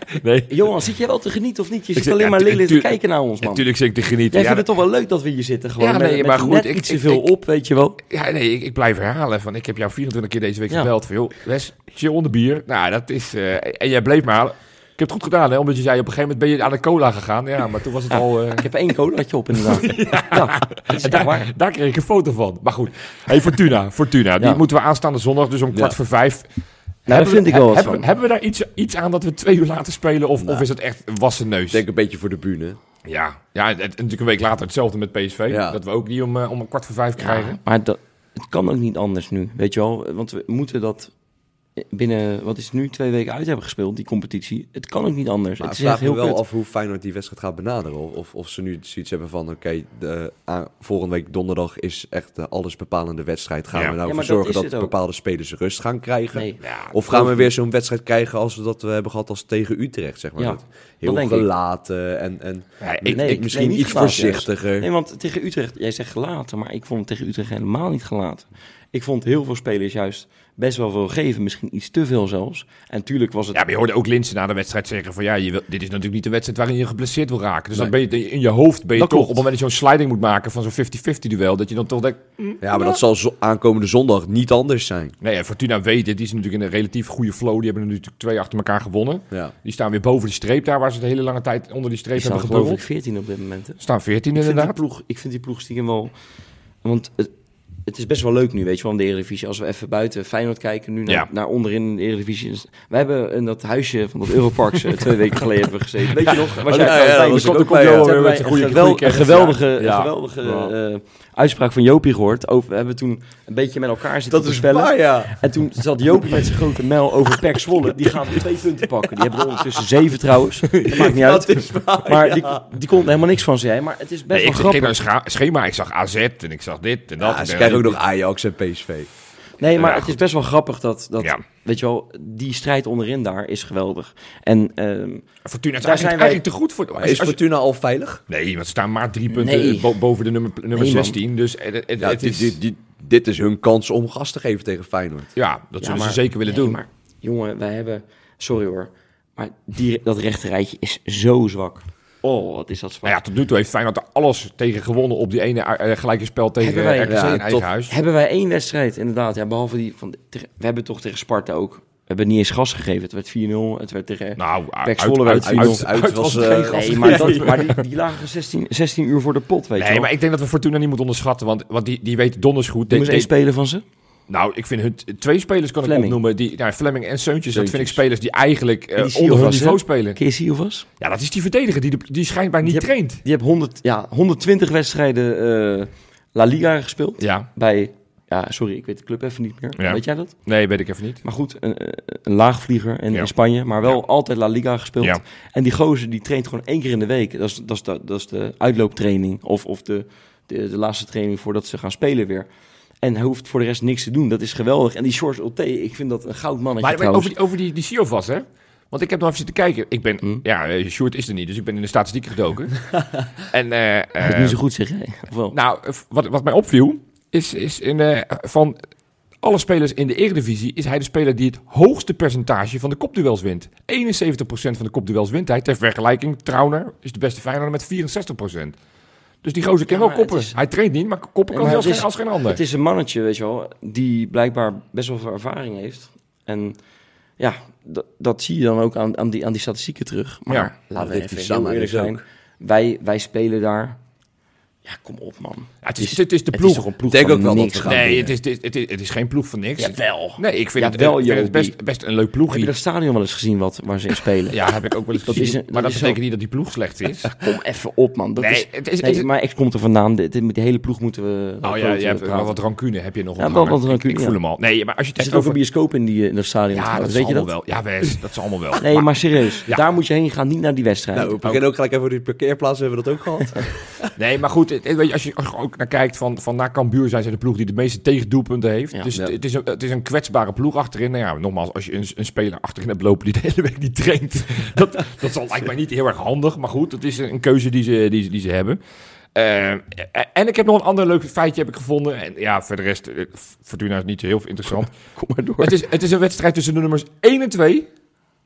Nee. Johan, zit jij wel te genieten of niet? Je Ik zit zit- alleen ja, maar tu- lelijk te tu- kijken naar ons, man. Natuurlijk zit ik te genieten. Jij Ja, vindt het toch wel leuk dat we hier zitten? Gewoon Ja, met, nee, met maar goed, net ik- iets te ik- veel ik- op, weet je wel. Ja, nee, ik, ik blijf herhalen. Van, ik heb jou vierentwintig keer deze week Ja. gebeld. Van, joh, Wes, chill onder bier. Nou, dat is... uh, en jij bleef maar halen. Ik heb het goed gedaan, hè? Omdat je zei, op een gegeven moment ben je aan de cola gegaan. Ja, maar toen was het Ja, al... Uh... Ik heb één colaatje op, inderdaad. ja. ja, dat is En echt waar. daar, daar kreeg ik een foto van. Maar goed, hey, Fortuna. Fortuna, die Ja. moeten we aanstaande zondag, dus om kwart Ja. voor vijf. Nou, daar Hebben vind we- ik wel wat hebben, van. we- hebben we daar iets, iets aan dat we twee uur later spelen? Of, Nou. of is het echt een wassen neus? Ik denk een beetje voor de bühne. Ja, ja het, het- natuurlijk een week later hetzelfde met P S V. Ja. Dat we ook die om, uh, om een kwart voor vijf krijgen. Ja, maar dat, het kan ook niet anders nu, weet je wel. Want we moeten dat binnen, wat is het nu, twee weken uit hebben gespeeld, die competitie. Het kan ook niet anders. Maar het ik is echt vraag me heel wel kut. af hoe Feyenoord die wedstrijd gaat benaderen. Of, of ze nu zoiets hebben van, oké, de aan- volgende week donderdag is echt de allesbepalende wedstrijd. Gaan Ja. we nou Ja, voor maar dat zorgen is dat, het ook. bepaalde spelers rust gaan krijgen? Nee, Ja, Of gaan we weer zo'n wedstrijd krijgen als we dat we hebben gehad als tegen Utrecht, zeg maar. Ja, Met heel denk ik. gelaten en, en Ja, ik, Nee, ik, misschien niet iets gelaten, voorzichtiger. nee, want tegen Utrecht, jij zegt gelaten, maar ik vond het tegen Utrecht helemaal niet gelaten. Ik vond heel veel spelers juist best wel veel geven, misschien iets te veel zelfs. En tuurlijk was het... ja, maar je hoorde ook Linssen na de wedstrijd zeggen van... ja, je wil, dit is natuurlijk niet de wedstrijd waarin je geblesseerd wil raken. Dus dan ben je in je hoofd ben je Dat toch... klopt. op het moment dat je zo'n sliding moet maken van zo'n vijftig vijftig duel... dat je dan toch denkt... mm, Ja, maar dat zal zo- aankomende zondag niet anders zijn. nee, Fortuna weet het. Die is natuurlijk in een relatief goede flow. Die hebben er natuurlijk twee achter elkaar gewonnen. Ja. Die staan weer boven die streep daar... waar ze de hele lange tijd onder die streep Die staan hebben geloof ik gebubbeld. veertien op dit moment. Hè? Staan veertien Ik vind, die inderdaad. ploeg, ik vind die ploeg stiekem wel... Want het, het is best wel leuk nu, weet je wel, in de Eredivisie. Als we even buiten Feyenoord kijken, nu naar, Ja. naar onderin in de Eredivisie. Dus wij hebben in dat huisje van dat Europarks eh, twee weken geleden hebben we gezeten. Weet je nog? Was jij ja, trouwens ja, bij? dat was Toen ik ook kwam bij, ja. Johan weer Met met zijn een goede- gewel- goede een kennis, geweldige, ja. een Ja. geweldige Ja. eh, uitspraak van Jopie gehoord. Over, we hebben toen een beetje met elkaar zitten Dat te is spellen. waar, ja. En toen zat Jopie met zijn grote mel over P E C Zwolle. Die gaat twee punten pakken. Die hebben er ondertussen zeven trouwens. Dat maakt niet uit. Dat is waar, Maar ja. die, die kon er helemaal niks van, zei hij. Maar het is best Nee, wel ik keek grappig. naar een scha- schema. Ik zag A Z en ik zag dit en dat. Ja, En, ze eh, krijgen ook die- nog Ajax en P S V. Nee, maar Ja, het goed. is best wel grappig dat, dat Ja. weet je wel, die strijd onderin daar is geweldig. En ehm, Fortuna is Daar eigenlijk, zijn wij- eigenlijk te goed voor. Maar Als- is als je- Fortuna al veilig? nee, want ze staan maar drie punten Nee. bo- boven de nummer, nummer Nee, man. zestien. Dus het, het, Ja, het dit, is... dit, dit, dit is hun kans om gas te geven tegen Feyenoord. Ja, dat ja, zullen maar- ze zeker willen nee, doen. Maar jongen, wij hebben, sorry hoor, maar die, dat rechterrijtje is zo zwak. Oh, wat is dat zwak. Nou ja, tot nu toe heeft Feyenoord er alles tegen gewonnen op die ene uh, gelijke spel tegen Hebben wij- R K C ja, in eigen tot- huis. Hebben wij één wedstrijd, inderdaad, ja, behalve die van, tegen- we hebben toch tegen Sparta ook, we hebben niet eens gas gegeven. Het werd vier nul, het werd tegen... Nou, Pek uit, Zwolle uit, werd uit, vier nul. uit, Uit uit was, was het eh, geen gas. Nee, maar, dat, maar die, die lagen zestien, zestien uur voor de pot, weet je Nee, wel. maar ik denk dat we Fortuna niet moeten onderschatten, want, want die, die weten donders goed. Noem eens De- één de- speler van ze. nou, ik vind hun t- twee spelers kan ik Fleming. opnoemen. Die, nou, Fleming en Seuntjes, dat vind ik Seuntjes. spelers die eigenlijk eh, En die onder hun Silvas, niveau hè? spelen. Ken je Silvas? Ja, dat is die verdediger die, de- die schijnbaar niet Die heb- traint. Die heeft honderd, ja, honderdtwintig wedstrijden eh, La Liga gespeeld. Ja, Bij, ja, sorry, ik weet de club even niet meer. Ja. Weet jij dat? nee, weet ik even niet. Maar goed, een, eh, een laagvlieger in, Ja. in Spanje, maar wel Ja. altijd La Liga gespeeld. Ja. En die gozer die traint gewoon één keer in de week. Dat is, dat is, de, dat is de uitlooptraining of, of de, de, de laatste training voordat ze gaan spelen weer. En hij hoeft voor de rest niks te doen. Dat is geweldig. En die George Ulte, ik vind dat een goud mannetje Maar, maar trouwens. over die, over die, die Siovas, hè? Want ik heb nog even zitten kijken. Ik ben, Hm? ja, eh, Sjoerd is er niet, dus ik ben in de statistieken gedoken. en, eh, Dat is eh, niet zo goed, zeg jij. Of wel? nou, eh, wat, wat mij opviel, is, is in, eh, van alle spelers in de Eredivisie is hij de speler die het hoogste percentage van de kopduels wint. eenenzeventig procent van de kopduels wint hij. Ter vergelijking, Trauner is de beste Feyenoorder met vierenzestig procent. Dus die gozer kan Ja, wel maar het koppen. is- Hij traint niet, maar koppen Ja, kan maar hij als, het geen, is- als geen ander. Het is een mannetje, weet je wel, die blijkbaar best wel veel ervaring heeft. En ja, dat, dat zie je dan ook aan, aan, die, aan die statistieken terug. Maar Ja. laten we Ricky even heel Sama eerlijk dus zijn. ook. Wij, wij spelen daar... Ja, kom op, man. Ja, het, is, het is de Het ploeg. is toch een ploeg Ik denk van ook wel dat niks. we gaan nee, winnen. het is, het, is, het, is, het is geen ploeg van niks. Jawel. Nee, ik vind, Ja, het, wel, ik vind het Jopie. best, best een leuk Heb je ploegje. dat stadion wel eens gezien wat, waar ze in spelen? Ja, heb ik ook wel eens Dat gezien. is een- maar dat dat is betekent zo- niet dat die ploeg slecht is. Kom even op, man. Dat Nee, is, het is- nee, het is- maar ex komt er vandaan. Dit, dit, met die hele ploeg moeten we... Oh ja, kloten je hebt wel praten. wat rancune heb je nog Ja, op wel hangen. wat rancune, Ik, ik voel ja. hem al. Nee, maar als je het Er echt zit ook over... een bioscoop in, die, in dat stadion. Ja, dat trouwens. is weet je dat? allemaal wel. Ja, Wes, dat is allemaal wel. Nee, maar, serieus. Ja. Daar moet je heen gaan, niet naar die wedstrijd. Nou, we beginnen ook gelijk even over die parkeerplaats. Hebben we dat ook gehad? Nee, maar goed, het- weet je, als je als je ook naar kijkt van, van naar Cambuur zijn ze de ploeg die de meeste tegendoelpunten heeft. Ja. dus Ja. het, het is een, het is een kwetsbare ploeg achterin. Nou ja, nogmaals, als je een, een speler achterin hebt lopen die de hele week niet traint, dat, dat zal lijkt mij niet heel erg handig. Maar goed, het is een keuze die ze, die, ze- die ze hebben. Eh, en ik heb nog een ander leuk feitje heb ik gevonden. En ja, voor de rest, eh, Fortuna is niet heel interessant. Kom maar door. Het is, het is een wedstrijd tussen de nummers één en twee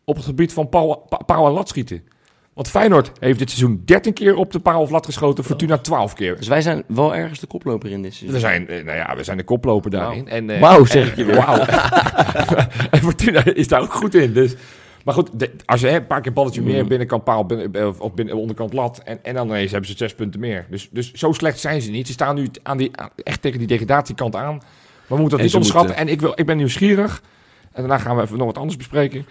op het gebied van paal, pa, paal en lat schieten. Want Feyenoord heeft dit seizoen dertien keer op de paal of lat geschoten, Fortuna twaalf keer. Dus wij zijn wel ergens de koploper in dit seizoen. We zijn, nou ja, we zijn de koploper daarin. Wauw, en, uh, wow, zeg ik je weer. Wauw. En Fortuna is daar ook goed in. Dus. Maar goed, de, als je hè, een paar keer balletje meer binnenkant paal binnen, of binnen, onderkant lat... En, en dan ineens hebben ze zes punten meer. Dus, dus zo slecht zijn ze niet. Ze staan nu aan die, aan, echt tegen die degradatiekant aan. Maar we moeten dat niet onderschatten. En ik, wil, ik ben nieuwsgierig. En daarna gaan we even nog wat anders bespreken.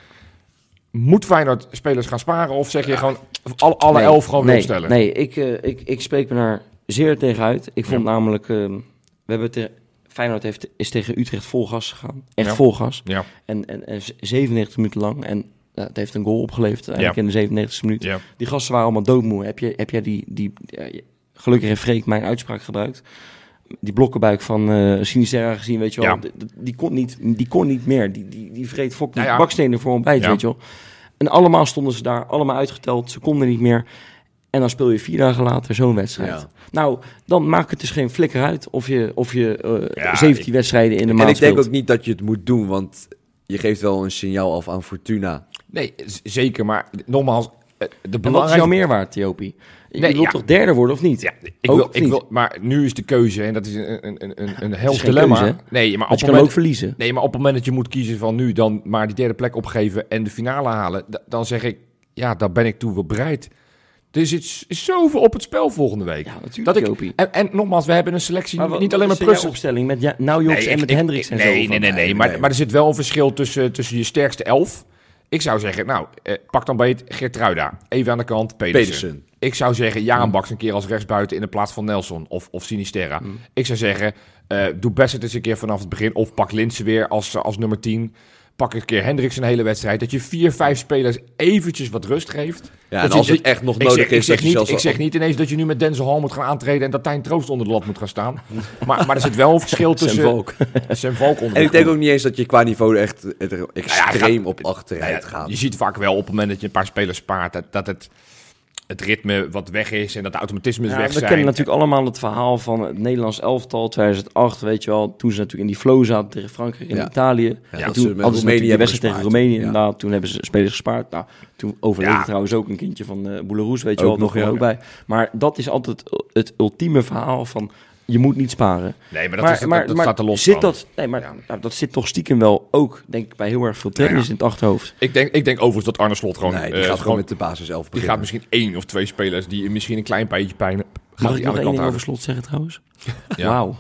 Moet Feyenoord spelers gaan sparen? Of zeg je gewoon alle, alle nee, elf gewoon nee, opstellen? Nee, ik, uh, ik, ik spreek me daar zeer tegen uit. Ik vond ja. namelijk... Uh, we hebben te, Feyenoord heeft, is tegen Utrecht vol gas gegaan. Echt ja. vol gas. Ja. En, en, en zevenennegentig minuten lang. En uh, het heeft een goal opgeleverd eigenlijk ja. in de zevenennegentigste minuut. Ja. Die gasten waren allemaal doodmoe. Heb, je, heb jij die... die uh, gelukkig heeft Freek mijn uitspraak gebruikt. Die blokkenbuik van uh, Sinisterra gezien, weet je wel. Ja. Die, die, kon niet, die kon niet meer. Die, die, die vreet fok die nou ja. bakstenen voor ontbijt, ja. weet je wel. En allemaal stonden ze daar, allemaal uitgeteld. Ze konden niet meer. En dan speel je vier dagen later zo'n wedstrijd. Ja. Nou, dan maakt het dus geen flikker uit of je, of je uh, ja, zeventien ik, wedstrijden in de maand speelt. En ik denk ook niet dat je het moet doen, want je geeft wel een signaal af aan Fortuna. Nee, z- zeker. Maar nogmaals, de belangrijke... Wat is jouw meerwaarde, Theopie? Je nee, wil ja. toch derde worden of niet? Ja, ik wil, ik wil, maar nu is de keuze, en dat is een, een, een, een hels dilemma. Keuze, nee, maar op je kan moment, ook verliezen. Nee, maar op het moment dat je moet kiezen van nu dan maar die derde plek opgeven en de finale halen, d- dan zeg ik, ja, daar ben ik toe wel bereid. Er is, is, is zoveel op het spel volgende week. Ja, natuurlijk, dat ik, en, en nogmaals, we hebben een selectie, maar wat, niet alleen maar plus opstelling met ja, nou Joks nee, en met Hendricks en nee, zo. Nee, nee, nee, nee, maar, nee. maar er zit wel een verschil tussen, tussen je sterkste elf. Ik zou zeggen, nou, eh, pak dan bij het Geertruida. Even aan de kant, Pedersen. Pedersen. Ik zou zeggen, Jaan Baks een keer als rechtsbuiten in de plaats van Nelson of, of Sinisterra. Mm. Ik zou zeggen, uh, doe best het eens een keer vanaf het begin. Of pak Linse weer als, als nummer tien. Pak een keer Hendricks een hele wedstrijd. Dat je vier, vijf spelers eventjes wat rust geeft. Ja, en als je, het echt nog nodig zeg, is... Ik zeg, dat niet, je zelfs ik zeg niet ineens dat je nu met Denzel Hall moet gaan aantreden... en dat Tijn Troost onder de lat moet gaan staan. maar, maar er zit wel een verschil tussen... Zijn Valk. Zijn Valk onder en ik denk ook niet eens dat je qua niveau echt er extreem nou ja, gaat, op achteruit ja, gaat. Je ziet vaak wel op het moment dat je een paar spelers spaart... dat, dat het... het ritme wat weg is en dat de automatismes ja, weg we zijn. We kennen natuurlijk allemaal het verhaal van het Nederlands elftal tweeduizend acht, weet je wel. Toen ze natuurlijk in die flow zaten tegen Frankrijk en ja. Italië. Ja, en toen hadden ze natuurlijk de wedstrijd tegen Roemenië. Ja. Inderdaad, toen hebben ze spelers gespaard. Nou, toen overleefde ja. trouwens ook een kindje van uh, Boeleroes, weet je ook wel. Nog ja. ook bij. Maar dat is altijd het ultieme verhaal van... Je moet niet sparen. Nee, maar dat, maar, is, maar, dat, dat maar staat er los zit van. Dat, nee, maar ja. nou, dat zit toch stiekem wel ook, denk ik, bij heel erg veel trainers ja, ja. in het achterhoofd. Ik denk, ik denk overigens dat Arne Slot gewoon... Nee, die uh, gaat gewoon, gewoon met de basis elf beginnen. Die gaat misschien één of twee spelers die misschien een klein beetje pijn... Mag ik nog één ding over Slot zeggen trouwens? Ja. Wauw.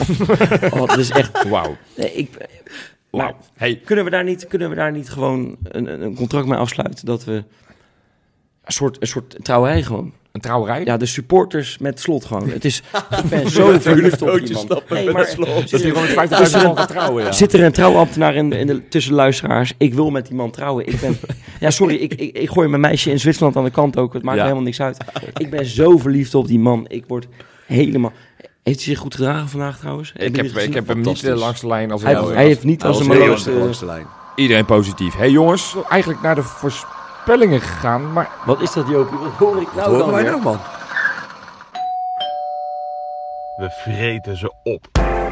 oh, dat is echt... Wauw. Nee, ik... Wow. Maar hey. kunnen, we daar niet, kunnen we daar niet gewoon een, een contract mee afsluiten dat we... Een soort, een soort trouwerij gewoon... Een trouwerij? Ja, de supporters met Slot gewoon. Het is, ik ben zo verliefd op die man. Nee, maar Slot. Dat hij gewoon met vijftigduizend man gaat trouwen, ja. Zit er een trouwambtenaar in, in de, tussen luisteraars? Ik wil met die man trouwen. Ik ben, ja, sorry, ik, ik, ik gooi mijn meisje in Zwitserland aan de kant ook. Het maakt ja. helemaal niks uit. Ik ben zo verliefd op die man. Ik word helemaal... Heeft hij zich goed gedragen vandaag trouwens? Ik heb, ik heb hem niet uh, langs de lijn als hij, hij heeft niet als een meloos langs de lijn. Iedereen positief. Hey jongens, eigenlijk naar de voorspellingen gegaan, maar... Wat is dat, Jopie? Wat hoor ik nou dan weer? Nou, man? We vreten ze op.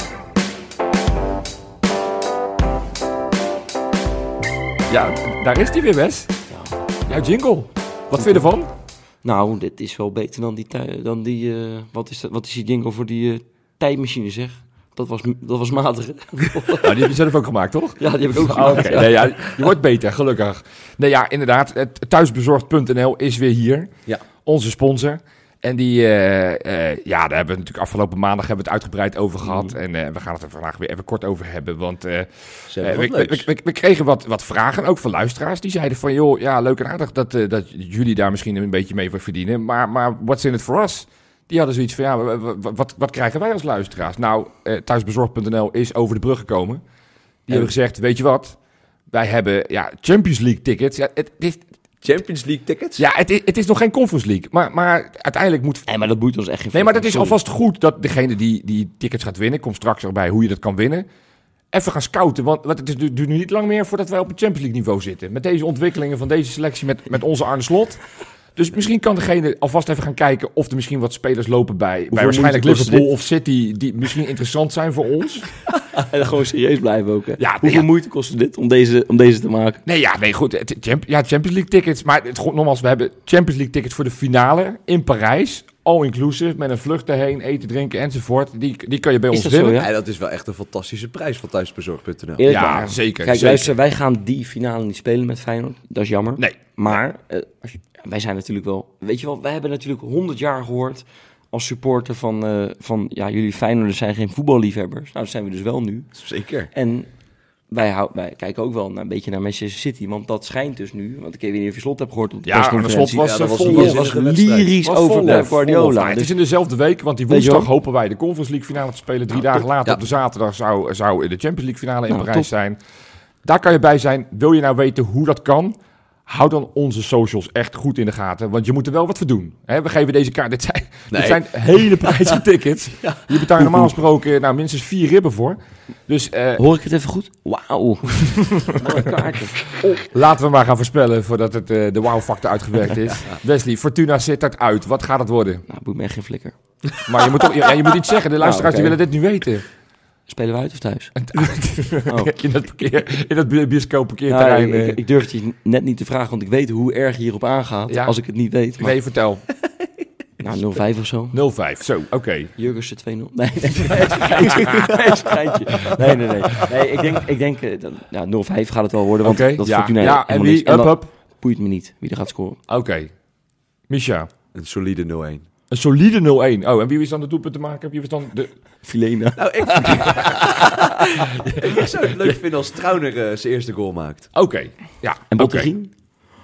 Ja, daar is hij weer, Wes. Ja. Jouw jingle. Wat vind je ervan? Nou, dit is wel beter dan die... Dan die uh, wat, is dat, wat is die jingle voor die uh, tijdmachine, zeg? Dat was, dat was matig. Nou, die heb je zelf ook gemaakt, toch? Ja, die heb ik ook gemaakt. Oh, okay. ja. Nee, ja, je wordt beter, gelukkig. Nee, ja, inderdaad. Thuisbezorgd punt n l is weer hier. Ja. Onze sponsor. En die, uh, uh, ja, daar hebben we natuurlijk afgelopen maandag hebben we het uitgebreid over gehad. Mm. En uh, we gaan het er vandaag weer even kort over hebben. Want uh, uh, we, we, we, we kregen wat, wat vragen, ook van luisteraars. Die zeiden van, joh, ja, leuk en aardig dat, uh, dat jullie daar misschien een beetje mee verdienen. Maar, maar what's in it for us? Die hadden zoiets van, ja, wat, wat, wat krijgen wij als luisteraars? Nou, uh, thuisbezorgd punt n l is over de brug gekomen. Die ja. hebben gezegd, weet je wat? Wij hebben ja, Champions League tickets. Ja, het, het, Champions League tickets? Ja, het is, het is nog geen Conference League. Maar, maar uiteindelijk moet... Nee, maar dat boeit ons echt geen... Nee, maar dat is alvast goed dat degene die die tickets gaat winnen... Komt straks erbij hoe je dat kan winnen... Even gaan scouten, want, want het is nu, nu niet lang meer... voordat wij op het Champions League niveau zitten. Met deze ontwikkelingen van deze selectie met, met onze Arne Slot... Dus misschien kan degene alvast even gaan kijken... of er misschien wat spelers lopen bij... bij waarschijnlijk Liverpool of City... die misschien interessant zijn voor ons. En gewoon serieus blijven ook. Hè. Ja, Hoeveel ja. moeite kostte dit om deze, om deze te maken? Nee, ja, nee, goed. Het, champ, ja, Champions League tickets. Maar het, goed, nogmaals, we hebben Champions League tickets voor de finale in Parijs. All inclusive, met een vlucht erheen, eten, drinken enzovoort. Die, die kan je bij Is ons dat zo, winnen. ja? Ja, dat is wel echt een fantastische prijs van thuisbezorgd punt n l. Eerlijk Ja, waar. zeker. Kijk, zeker. luister, wij gaan die finale niet spelen met Feyenoord. Dat is jammer. Nee. Maar uh, als je, ja, wij zijn natuurlijk wel... Weet je wel, wij hebben natuurlijk honderd jaar gehoord als supporter van... Uh, van ja, jullie Feyenoorders zijn geen voetballiefhebbers. Nou, dat zijn we dus wel nu. Zeker. En wij, hou, wij kijken ook wel naar, een beetje naar Manchester City. Want dat schijnt dus nu... Want ik weet niet of je Slot hebt gehoord op de Ja, Arne persconferentie. Slot was, Ja, dat uh, was vol een lof. was waanzinnige wedstrijd. lyrisch Was over vol Pep lof, vol lof. Guardiola. Maar het Dus is in dezelfde week, want die Weet je woensdag wel? hopen wij de Conference League finale te spelen. Drie dagen later ja. op de zaterdag zou, zou de Champions League finale in Nou, Parijs top. zijn. Daar kan je bij zijn. Wil je nou weten hoe dat kan? Hou dan onze socials echt goed in de gaten. Want je moet er wel wat voor doen. Hè, we geven deze kaart. Dit zijn, Nee. dit zijn hele prijzige tickets. Je betaalt er normaal gesproken nou, minstens vier ribben voor. Dus eh, hoor ik het even goed? Wauw. Mooie kaarten. laten we maar gaan voorspellen voordat het, eh, de wow-factor uitgewerkt is. Wesley, Fortuna zit het uit. Wat gaat het worden? Nou, boeit me echt geen flikker. Maar je moet, toch, ja, je moet iets zeggen. De luisteraars oké. die willen dit nu weten. Spelen we uit of thuis? Oh. In dat, parkeer, in dat bioscoop Ja, parkeerterrein. ik, eh. ik, ik durf het je net niet te vragen, want ik weet hoe erg je hierop aangaat Ja. als ik het niet weet. Maar, Nee, vertel. nou, nul vijf of zo. nul vijf, zo, oké. Okay. Jurgensen twee nul. Nee, nee, nee, is een geintje. Nee, is een geintje. Nee, nee, nee. nee ik denk, ik denk uh, dan, ja, nul vijf gaat het wel worden, want Oké, dat ja, Fortuna ja, en helemaal wie? niks. En Up, dan up. boeit me niet wie er gaat scoren. Oké. Okay. Misha, Een solide nul een. een solide nul een. Oh, en wie is dan de doelpunt te maken? Wie was dan de... Filena. Nou, ik... ik zou het leuk vinden als Trauner uh, zijn eerste goal maakt. Oké, okay. Ja. En oké. Bottegien?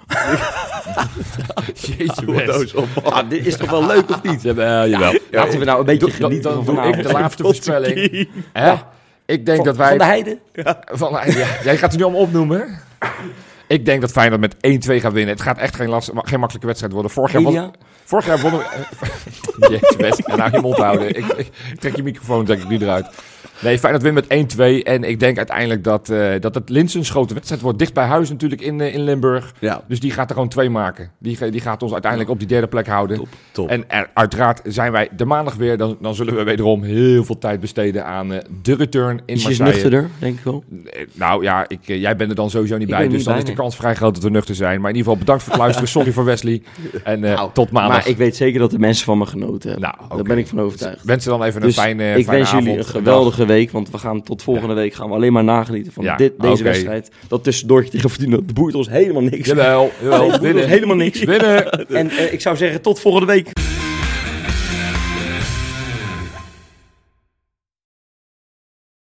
Jeetje, Oude best. doos op, man. Ah, dit is toch wel leuk of niet? Ja, uh, jawel. Laten we nou een beetje Doe- genieten dan van doe vanavond. ik de laatste voorspelling. Hè? Ja. Ik denk Van, dat wij... van de Heide? Van, ja, jij gaat het nu allemaal opnoemen. Ik denk dat Feyenoord met één twee gaat winnen. Het gaat echt geen, last, geen makkelijke wedstrijd worden. Vorig jaar, Elia? won, vorig jaar wonnen we... Jezus, best. En nou je mond houden. Ik, ik, ik trek je microfoon denk ik nu eruit. Nee, Feyenoord wint met één twee. En ik denk uiteindelijk dat, uh, dat het Linsens grote wedstrijd wordt. Dicht bij huis natuurlijk in, uh, in Limburg. Ja, Dus die gaat er gewoon twee maken. Die, die gaat ons uiteindelijk op die derde plek houden. Top. top. En er, uiteraard zijn wij de maandag weer. Dan, dan zullen we wederom heel veel tijd besteden aan uh, de return in Is je Marseille. nuchterder, denk ik wel. Eh, Nou ja, ik, uh, jij bent er dan sowieso niet Ik bij. ben Dus niet dan bij, is de nee. kans vrij groot dat we nuchter zijn. Maar in ieder geval bedankt voor het luisteren. Sorry voor Wesley. En uh, Nou, tot maandag. Maar ik weet zeker dat de mensen van me genoten hebben. Nou, Daar oké. ben ik van overtuigd. Wens je dan even Dus een fijne, ik fijne wens avond. jullie een geweldige week, want we gaan tot volgende week gaan we alleen maar nagenieten van Ja, dit, deze oké. wedstrijd. Dat tussendoortje tegen Fortuna, dat boeit ons helemaal niks. Jawel, jawel. Nee, dat boeit ons Winnen. helemaal niks. Winnen. En uh, ik zou zeggen tot volgende week.